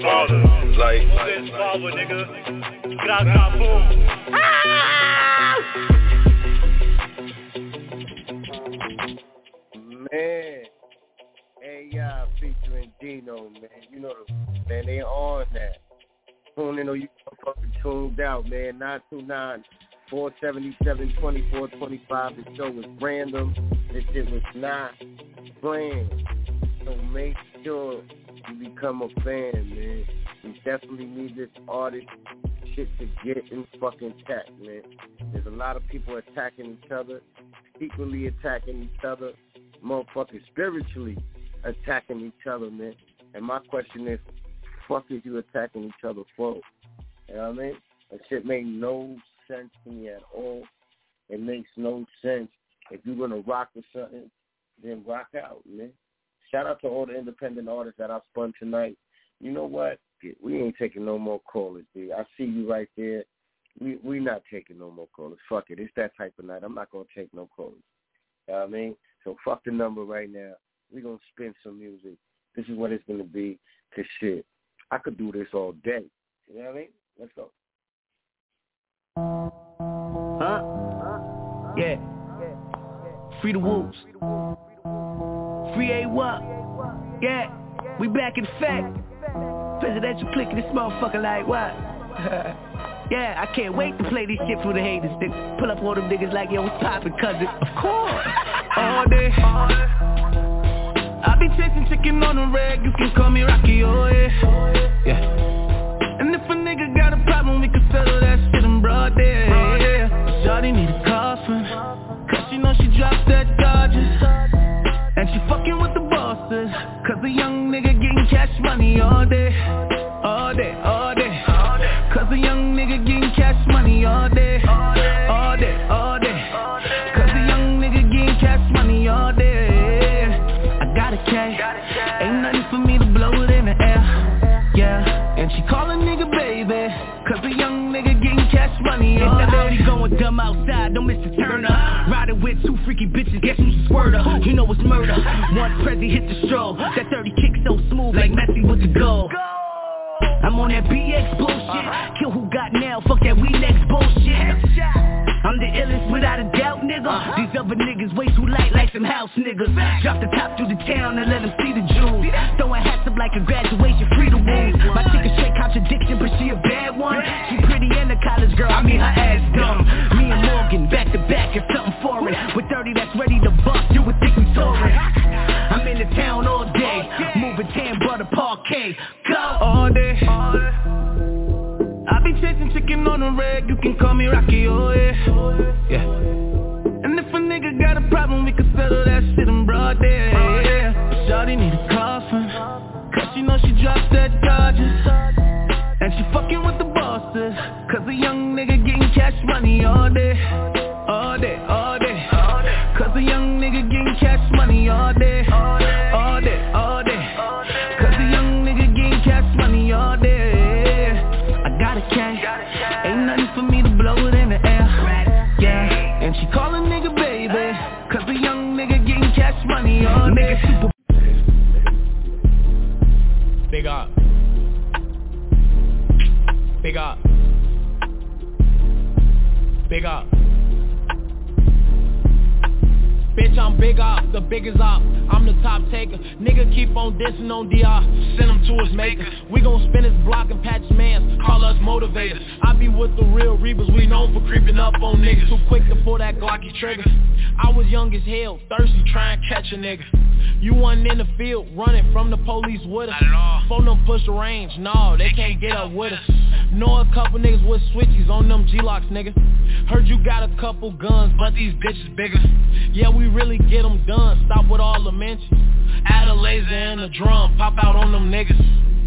nigga. Man, hey, y'all, featuring Dino, man. You know, the, man, they on that. Tune in or you fucking tuned out, man. nine two nine, four seven seven, two four two five. The show was random. This shit was not planned. So make sure you become a fan, man. We definitely need this artist shit to get in fucking check, man. There's a lot of people attacking each other, equally attacking each other, motherfucking spiritually attacking each other, man. And my question is, fuck is you attacking each other for? You know what I mean? That shit made no sense to me at all. It makes no sense. If you're going to rock with something, then rock out, man. Shout out to all the independent artists that I spun tonight. You know what? We ain't taking no more callers, dude. I see you right there. We we not taking no more callers. Fuck it. It's that type of night. I'm not going to take no callers. You know what I mean? So fuck the number right now. We're going to spin some music. This is what it's going to be. Cause shit, I could do this all day. You know what I mean? Let's go. Huh? Yeah. Free the wolves. Free A-Wop. Yeah. We back in fact. Presidential click in this motherfucker like what? Yeah, I can't wait to play this shit for the haters. They pull up all them niggas like, yo, what's poppin', cousin? Of course. All day. I be chasing chicken on the rag. You can call me Rocky, oh yeah. Yeah. And if a nigga got a problem, we can settle that shit in broad day. Yeah. Shawty need a coffin, cause she know she dropped that Dodgers. And she fucking with the bosses, cause the young nigga getting cash money all day. All day, all day. Cause the young nigga getting cash money all day. All day, all day. Cause the young nigga getting cash money all day. I got a K, ain't nothing for me to blow it in the air. Yeah, and she call a nigga baby, cause the young nigga getting cash money all day. She going dumb outside, don't miss the Turner. Riding with two freaky bitches, guess who's a squirter? You know it's murder, once Prezi hit the stroll. That thirty kick so smooth like Messi with the goal. I'm on that B X bullshit. Kill who got now, fuck that we next bullshit. I'm the illest without a doubt, nigga. These other niggas way too light like some house niggas. Drop the top through the town and let them see the jewels. Throwing hats up like a graduation, free the wounds. My chick is straight contradiction, but she a bad one. She pretty and a college girl, I mean her ass dumb. Me and Morgan, back to back is something foreign. With thirty that's ready to bust, you would think we touring. I'm in the town all day, moving tan butter parquet. Go all day. I be chasing chicken on the rag, you can call me Rocky, oh yeah. Yeah. And if a nigga got a problem, we can settle that shit in broad day. Yeah. Shawty need a coffin, cause she know she dropped that Dodgers. And she fucking with the bosses, cause the young nigga getting cash money all day. All day, all day. Cause the young nigga getting cash money all day. All day, all day. Cause the young nigga getting cash money all day. I got a K, ain't nothing for me to blow it in the air. Yeah, and she call a nigga baby, cause the young nigga getting cash money all day. Super Big up. Big up. Big up. Bitch, I'm big op, the biggest op, I'm the top taker. Nigga keep on dissing on D R, send him to his maker. We gon' spin his block and patch his mans, call us motivators. I be with the real reapers, we known for creeping up on niggas. Too quick to pull that Glocky trigger. I was young as hell, thirsty, try and catch a nigga. You wasn't in the field, running from the police with us. Phone them push the range, no, they can't get up with us. Know a couple niggas with switchies on them G-locks, nigga. Heard you got a couple guns, but these bitches bigger. Yeah, we really get them done, stop with all the mentions. Add a laser and a drum, pop out on them niggas.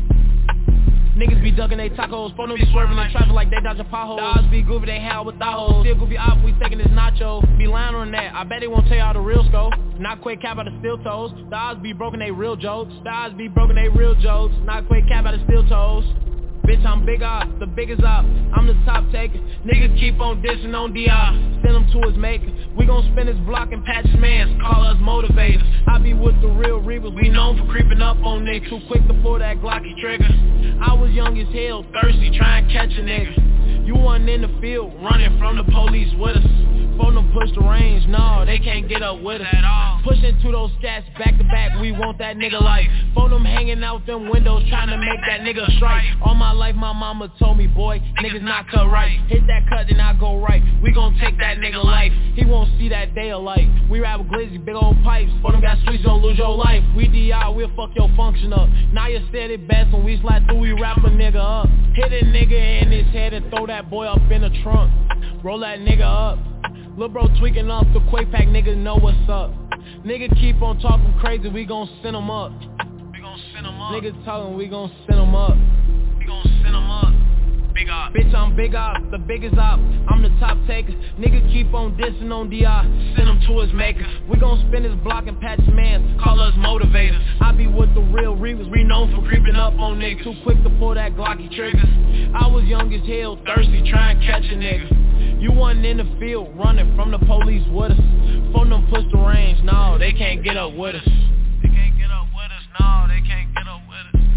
Niggas be ducking they tacos, phone them be swerving in traffic like they dodging potholes. The odds be goofy, they hell with thoughts. Still goofy op, we taking this nacho. Be lying on that, I bet they won't tell y'all the real scope. Not quick cap out of steel toes. The odds be broken, they real jokes. The odds be broken, they real jokes. Not quick cap out of steel toes. Bitch, I'm big op, the biggest op, I'm the top taker. Niggas keep on dissing on D R, send him to his maker. We gon' spin his block and patch his mans, call us motivators. I be with the real reapers, we known for creeping up on niggas. Too quick to pull that Glocky trigger. I was young as hell, thirsty, try and catch a nigga. You wasn't in the field, running from the police with us. Phone them push the range, no, they can't get up with us at all. Pushing to those scats back to back, we want that nigga life. Phone them hanging out them windows, trying to make that nigga strike. All my life my mama told me, boy, niggas not cut right. Hit that cut, then I go right. We gon' take that nigga life. He won't see that day of light. We rap with glizzy, big old pipes. For them got streets, don't lose your life. We D R, we'll fuck your function up. Now you said it best when we slide through, we wrap a nigga up. Hit a nigga in his head and throw that boy up in the trunk. Roll that nigga up. Lil' bro tweaking off the Quake Pack, niggas know what's up. Nigga keep on talking crazy, we gon' send him up. We gon' send him up. Niggas talking, we gon' send him up. We gon' send him up. Big op. Bitch, I'm big op, the biggest op, I'm the top taker. Nigga keep on dissing on D R, send him to his maker. We gon' spin his block and patch his mans, call us motivators. I be with the real reapers, we known for creeping up on niggas. Too quick to pull that Glocky trigger. I was young as hell, thirsty, try and catch a nigga. You wasn't in the field, running from the police with us. Phone them push the range, no, they can't get up with us. They can't get up with us, no, they can't get up with us.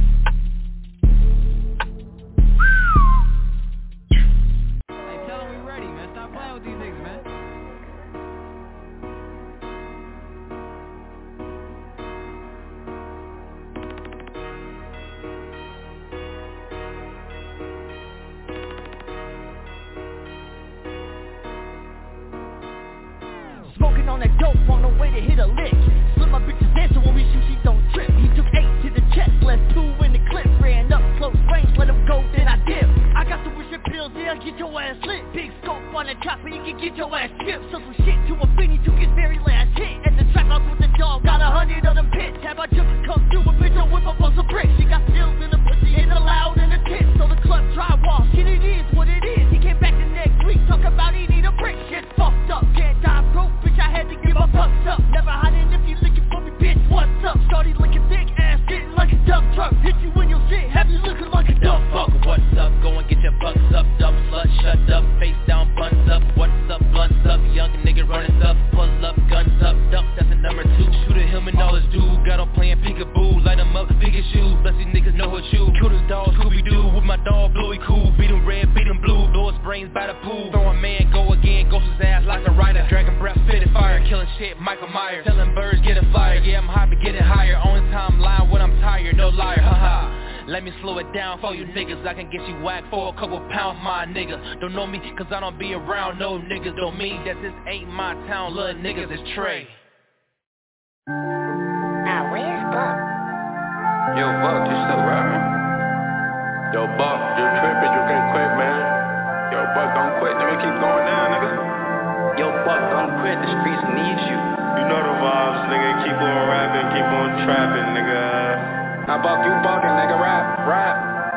Hey, tell them we ready, man. Stop playing with these niggas, man. Smoking on that dope on the way to hit a lick. Slim my bitches dancing when we shoot, she don't trip. He took eight to the chest, left two in the clip. Ran up close range, let him go, then I dip. I got the wishing pills, yeah, get your ass lit. Big scope on the chopper, you can get your ass stripped. So some shit to a Benny, took his very last hit. At the trap house with the dog, got a hundred of them pits. Have my jumpers come through a bitch, I whip up on some bricks. She got stills in the pussy, hit her loud in the tits. So the club drywall, shit it is what it is. He came back the next week, talk about he need a brick. Shit fucked up, can't die broke, bitch, I had to give my bucks up. Never hiding if you looking for me, bitch, what's up? Shorty looking thick, ass getting like a dump truck. Hit you in your shit, have you looking like a dump fuck. What's up, go and get your bucks up, dumb slut, shut up, face down, buns up. What's up, blunts up, young nigga running up, pull up, guns up, dump, that's a number two. Shoot at him and all his dude, got on playing peekaboo, light him up, biggest shoes, bless these niggas know what you. Cute as dog, Scooby-Doo, with my dog, Bluey cool, beat him red, beat him blue, blow his brains by the pool. Throwing man, go again, ghost his ass like a rider, dragon breath, spitting fire, killing shit, Michael Myers, telling birds getting fired, yeah I'm hot but getting higher, only time lying when I'm tired, no liar, haha. Let me slow it down for you niggas, I can get you whacked for a couple pounds, my nigga. Don't know me, cause I don't be around no niggas, don't mean that this ain't my town, little niggas, it's Trey. Now where's Buck? Yo, Buck, you still rapping? Yo, Buck, you tripping, you can't quit, man. Yo, Buck, don't quit, nigga, keep going down, nigga. Yo, Buck, don't quit, the streets need you. You know the vibes, nigga, keep on rapping, keep on trapping, nigga. Now Buck, you bugging, nigga, rap, rap.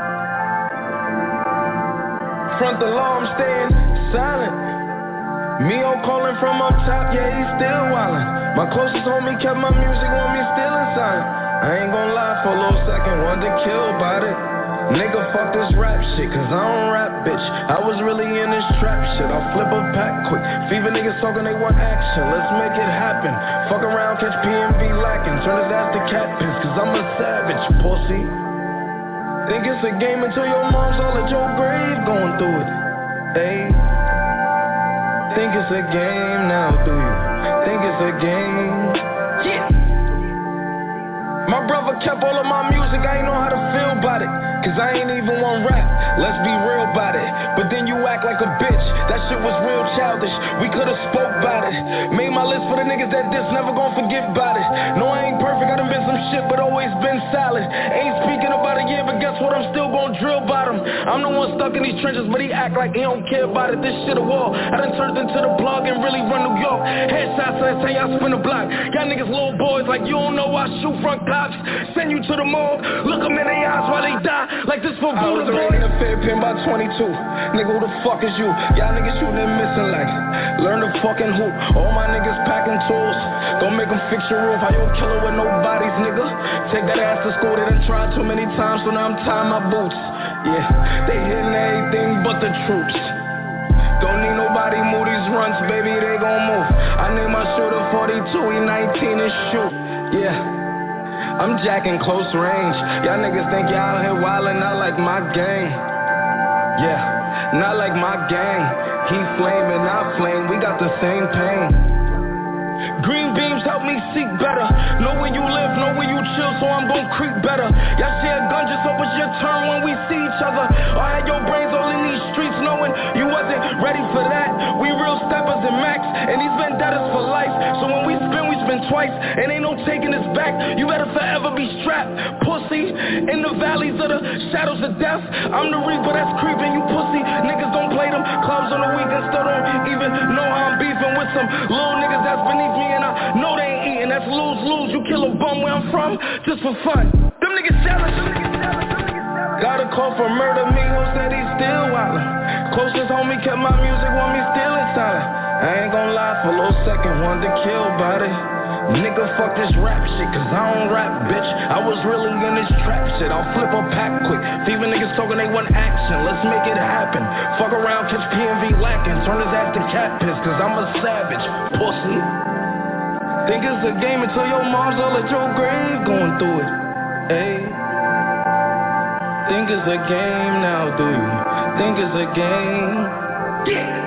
Front the law, I'm staying silent. Mio calling from up top, yeah, he's still wildin'. My closest homie kept my music on me still inside. I ain't gon' lie for a little second, wanted to kill about it. Nigga, fuck this rap shit, cause I don't rap, bitch. I was really in this trap shit, I'll flip a pack quick. Fever niggas talking, they want action, let's make it happen. Fuck around, catch P M V lacking, turn his ass to cat piss, cause I'm a savage, pussy. Think it's a game until your mom's all at your grave going through it. Hey. Think it's a game now, do you? Think it's a game? Yeah. My brother kept all of my music, I ain't know how to feel about it. Cause I ain't even want rap, let's be real about it. But then you act like a bitch, that shit was real childish. We could've spoke about it. Made my list for the niggas that diss, never gon' forget about it. No, I ain't perfect, I done been some shit, but always been solid. Ain't speaking about a year, but guess what, I'm still gon' drill bottom. I'm the one stuck in these trenches, but he act like he don't care about it. This shit a war, I done turned into the plug and really run New York. Headshots last time y'all spin a block. Y'all niggas little boys like you don't know I shoot front cops. Send you to the morgue, look them in their eyes while they die. Like this for Buddha, boy. I was in a fair pin by twenty-two. Nigga, who the fuck is you? Y'all niggas shooting and missing like. Learn to fucking hoop. All my niggas packing tools. Don't make them fix your roof. How you a killer with no bodies, nigga? Take that ass to school. They done tried too many times, so now I'm tying my boots. Yeah, they hitting everything but the troops. Don't need nobody move these runs, baby, they gon' move. I need my shooter forty-two, he nineteen and shoot. Yeah. I'm jacking close range. Y'all niggas think y'all out here wildin', not like my gang. Yeah, not like my gang. He flame and I flame, we got the same pain. Green beams help me seek better. Know where you live, know where you chill, so I'm gon' creep better. Y'all see a gun, just hope it's your turn when we see each other. Or had your brains all in these streets knowing you wasn't ready for that. We real steppers and max, and these vendettas for life. So when we spin, we spin twice, and ain't no taking this back. You better forever be strapped, pussy. In the valleys of the shadows of death, I'm the reaper that's creeping, you pussy. Niggas don't play them clubs on the weekend, still don't even know how I'm beefing with some little niggas that's beneath me, and I know they ain't eating. That's lose-lose. You kill a bum where I'm from, just for fun. Them niggas jealous. Got a call for murder, me who said he's still wildin'. Closest homie kept my music, want me still in silent. I ain't gon' lie, for a little second, wanted to kill about it. Nigga, fuck this rap shit, cause I don't rap, bitch. I was really in this trap shit, I'll flip a pack quick. Thieving niggas talking, they want action, let's make it happen. Fuck around, catch P M V lacking, turn his ass to cat piss, cause I'm a savage, pussy. Think it's a game until your mom's all at your grave going through it, ayy. Think it's a game now, do you? Think it's a game? Yeah!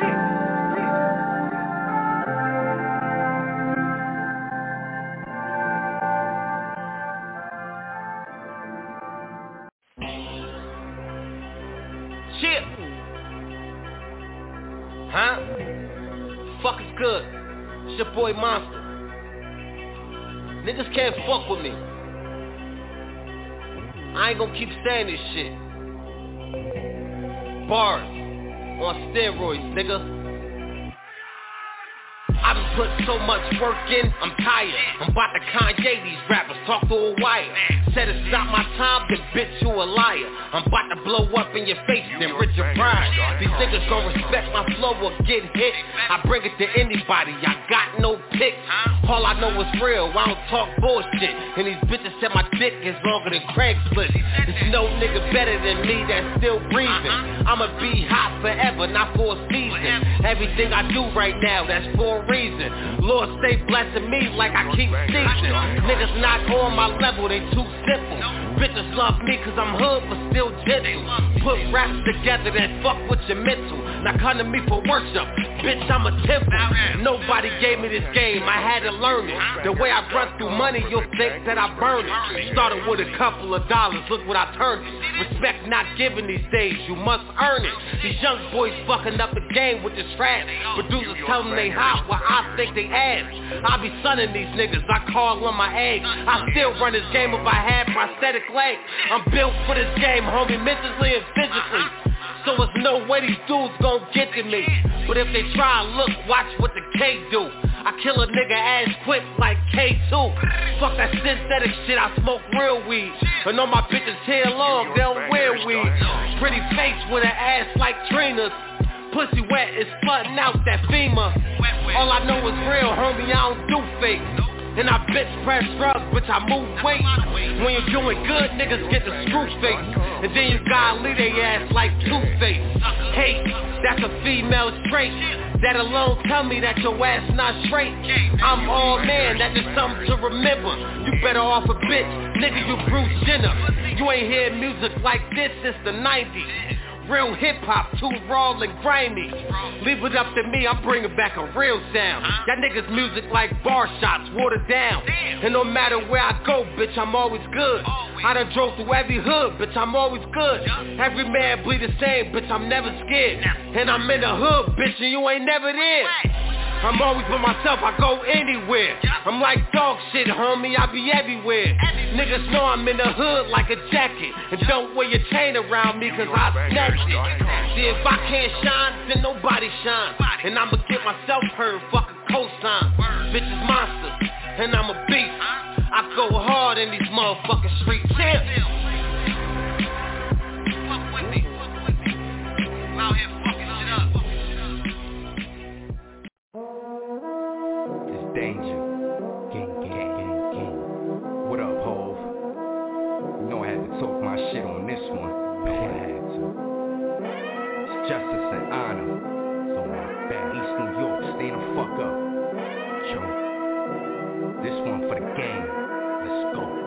Chip! Huh? Fuck is good. It's your boy Monster. Niggas can't fuck with me. I ain't gonna keep saying this shit. Bars on steroids, nigga. I been put so much work in, I'm tired. I'm about to Kanye these rappers, talk to a wire. Said it's not my time, then bitch you a liar. I'm about to blow up in your face, then Richard Pryor. These niggas gon' respect my flow or get hit. I bring it to anybody, I got no picks. All I know is real, I don't talk bullshit. And these bitches said my dick is longer than Craigslist. There's no nigga better than me that's still breathing. I'ma be hot forever, not for a season. Everything I do right now, that's for a reason. Lord stay blessing me like I keep season. Niggas not on my level, they too simple. Bitches love me cause I'm hood but still gentle. Put raps together that fuck with your mental. Now come to me for worship, bitch I'm a temple. Nobody gave me this game, I had to learn it. The way I run through money, you'll think that I burn it. Started with a couple of dollars, look what I turned it. Respect not given these days, you must earn it. These young boys fucking up the game with this rap. Producers tell them they hot, well I think they ass. I be sunning these niggas, I call on my eggs. I still run this game if I had prosthetic legs. I'm built for this game, homie, mentally and physically. So there's no way these dudes gon' get to me. But if they try and look, watch what the K do. I kill a nigga ass quick like K two. Fuck that synthetic shit, I smoke real weed. And all my bitches hair long, they don't wear weed. Pretty face with an ass like Trina's. Pussy wet, it's flooding out that FEMA. All I know is real, homie, I don't do fake. And I bitch press drugs, bitch I move weight. When you're doing good, niggas get the screw face. And then you gotta leave they ass like Two-Face. Hey, that's a female trait. That alone tell me that your ass not straight. I'm all man, that's just something to remember. You better off a bitch, nigga you Bruce Jenner. You ain't hear music like this since the nineties. Real hip-hop, too raw and grimy. Leave it up to me, I'm bringing back a real sound. Y'all niggas music like bar shots, watered down. And no matter where I go, bitch, I'm always good. I done drove through every hood, bitch, I'm always good. Every man bleed the same, bitch, I'm never scared. And I'm in the hood, bitch, and you ain't never there. I'm always by myself, I go anywhere. I'm like dog shit, homie, I be everywhere. Niggas know I'm in the hood like a jacket. And don't wear your chain around me cause I snatch it. See, if I can't shine, then nobody shines. And I'ma get myself heard, fuck a cosign. Bitches monsters, and I'm a beast. I go hard in these motherfucking streets. Yeah. Fuck with me, fuck with me. I'm out here fucking shit up. Danger. Gang, gang, gang, gang. What up, Hov? You know I had to talk my shit on this one. Man, I had to. It's justice and honor. So my bad. East New York, stay the fuck up. Yo. This one for the gang. Let's go.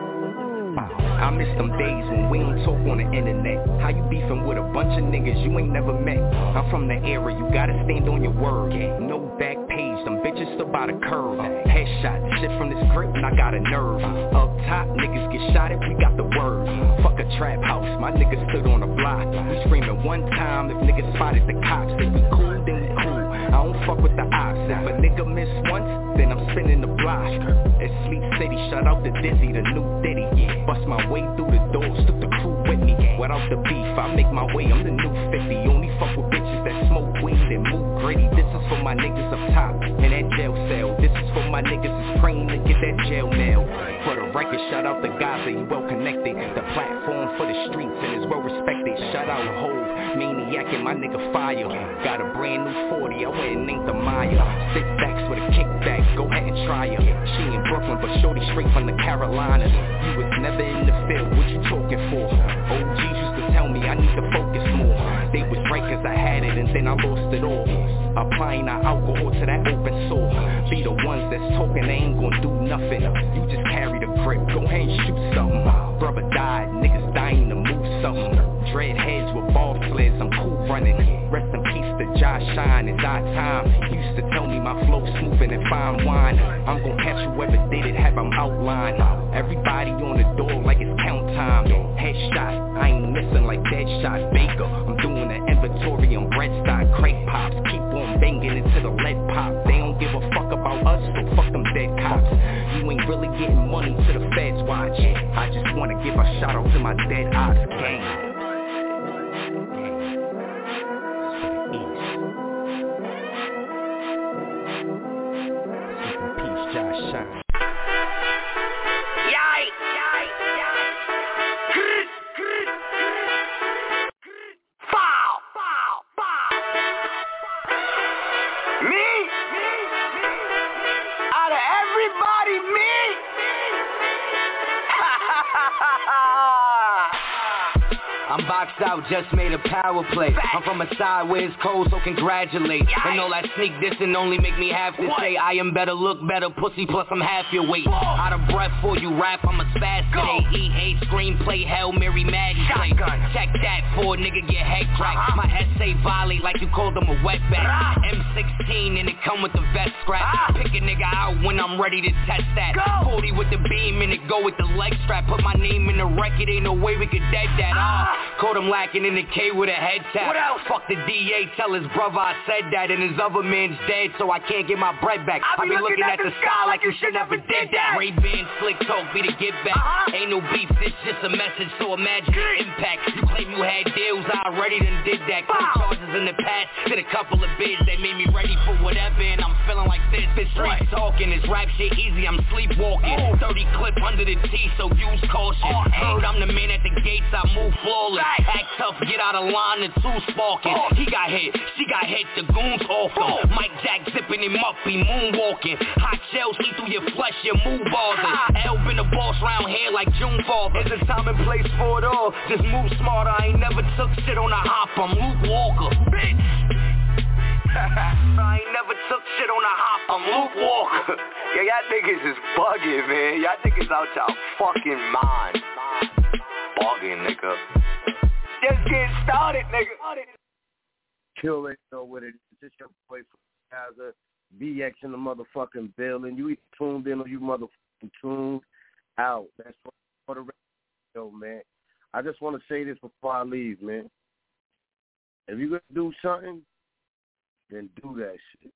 I miss them days when we ain't talk on the internet. How you beefing with a bunch of niggas you ain't never met? I'm from the era, you gotta stand on your word. No back page, them bitches stood by the curve. Headshot, shit from this grip and I got a nerve. Up top, niggas get shot if we got the word. Fuck a trap house, my niggas stood on the block. We screaming one time if niggas spotted the cops. If we cool, then we cool. I don't fuck with the ops. If a nigga miss once, then I'm spinning the block. At Sleep City, shout out to Dizzy, the new Diddy. Bust my way through the doors, took the crew with me. Without the beef, I make my way, I'm the new fifty. Only fuck with bitches that smoke weed and move gritty. This is for my niggas up top, in that jail cell. This is for my niggas that's praying to get that jail mail. For the record, shout out to Gaza, you well connected. The platform for the streets and is well respected. Shout out to Hov, Maniac and my nigga Fire. Got a brand new forty, I went and named the Maya. Sit backs with a kickback, go ahead and try her. She in Brooklyn, but shorty straight from the Carolinas. You was never in the field, what you talking for? O Gs used to tell me I need to focus more. They was right cause I had it and then I lost it all. Applying our alcohol to that open sore. Be the ones that's talking, they ain't gonna do nothing. You just carry the grip, go ahead and shoot something. Brother died, niggas dying to move something. Dread heads with ball sleds, I'm cool running. Rest in peace to Josh Shine, it's our time. He used to tell me my flow smoother than fine wine. I'm gonna catch whoever did it, have them outlined. Everybody on the door like it's count time. Headshot, I ain't missing like Deadshot Baker. I'm doing an inventory on bread stock, crate pops. Keep on banging into the lead pop. They don't give a fuck about us, so fuck them dead cops. You ain't really getting money to the feds watch. I just wanna give a shout out to my dead ops gang. I'm boxed out, just made a power play. I'm from a side where it's cold, so congratulate. And all that sneak dissing only make me have to say I am better, look better, pussy, plus I'm half your weight. Out of breath for you rap, I'm a spaz today. E eight screenplay, Hail Mary Maddie play. Check that for a nigga get head cracked. My essay violate like you called them a wetback. M sixteen and it come with the vest scrap. Pick a nigga out when I'm ready to test that. forty with the beam and it go with the leg strap. Put my name in the record, ain't no way we could dead that. Ah. Caught him lacking in the K with a head tap. What else? Fuck the D A, tell his brother I said that. And his other man's dead, so I can't get my bread back. I be, be looking, looking at, at the sky like you should never did that. Ray-Ban slick talk be the get back. Uh-huh. Ain't no beef, this just a message, so imagine the impact. You claim you had deals, I already done did that. Caught charges in the past, did a couple of bids that made me ready for whatever. And I'm feeling like this, this street talking. This rap shit easy, I'm sleepwalking. Oh. thirty clip under the T, so use caution. Oh, heard I'm the man at the gates, I move flawless. Act tough, get out of line, the two sparking. Oh. He got hit, she got hit, the goons off him. Oh. Mike Jack zipping him up, he moonwalking. Hot shells see through your flesh, your move bothers. L been the boss round here like June Father. It's a time and place for it all, just move smarter. I ain't never took shit on a hop, I'm Luke Walker. Bitch! I ain't never took shit on a hop, I'm Luke Walker. Yeah, y'all niggas is bugging, man. Y'all niggas out y'all fucking mind. Bugging, nigga. Just getting started, nigga. Kill it, know what it is. It's your boy from Gaza, B X in the motherfucking building. You either tuned in or you motherfucking tuned out. That's for the radio, man. I just want to say this before I leave, man. If you're going to do something, then do that shit.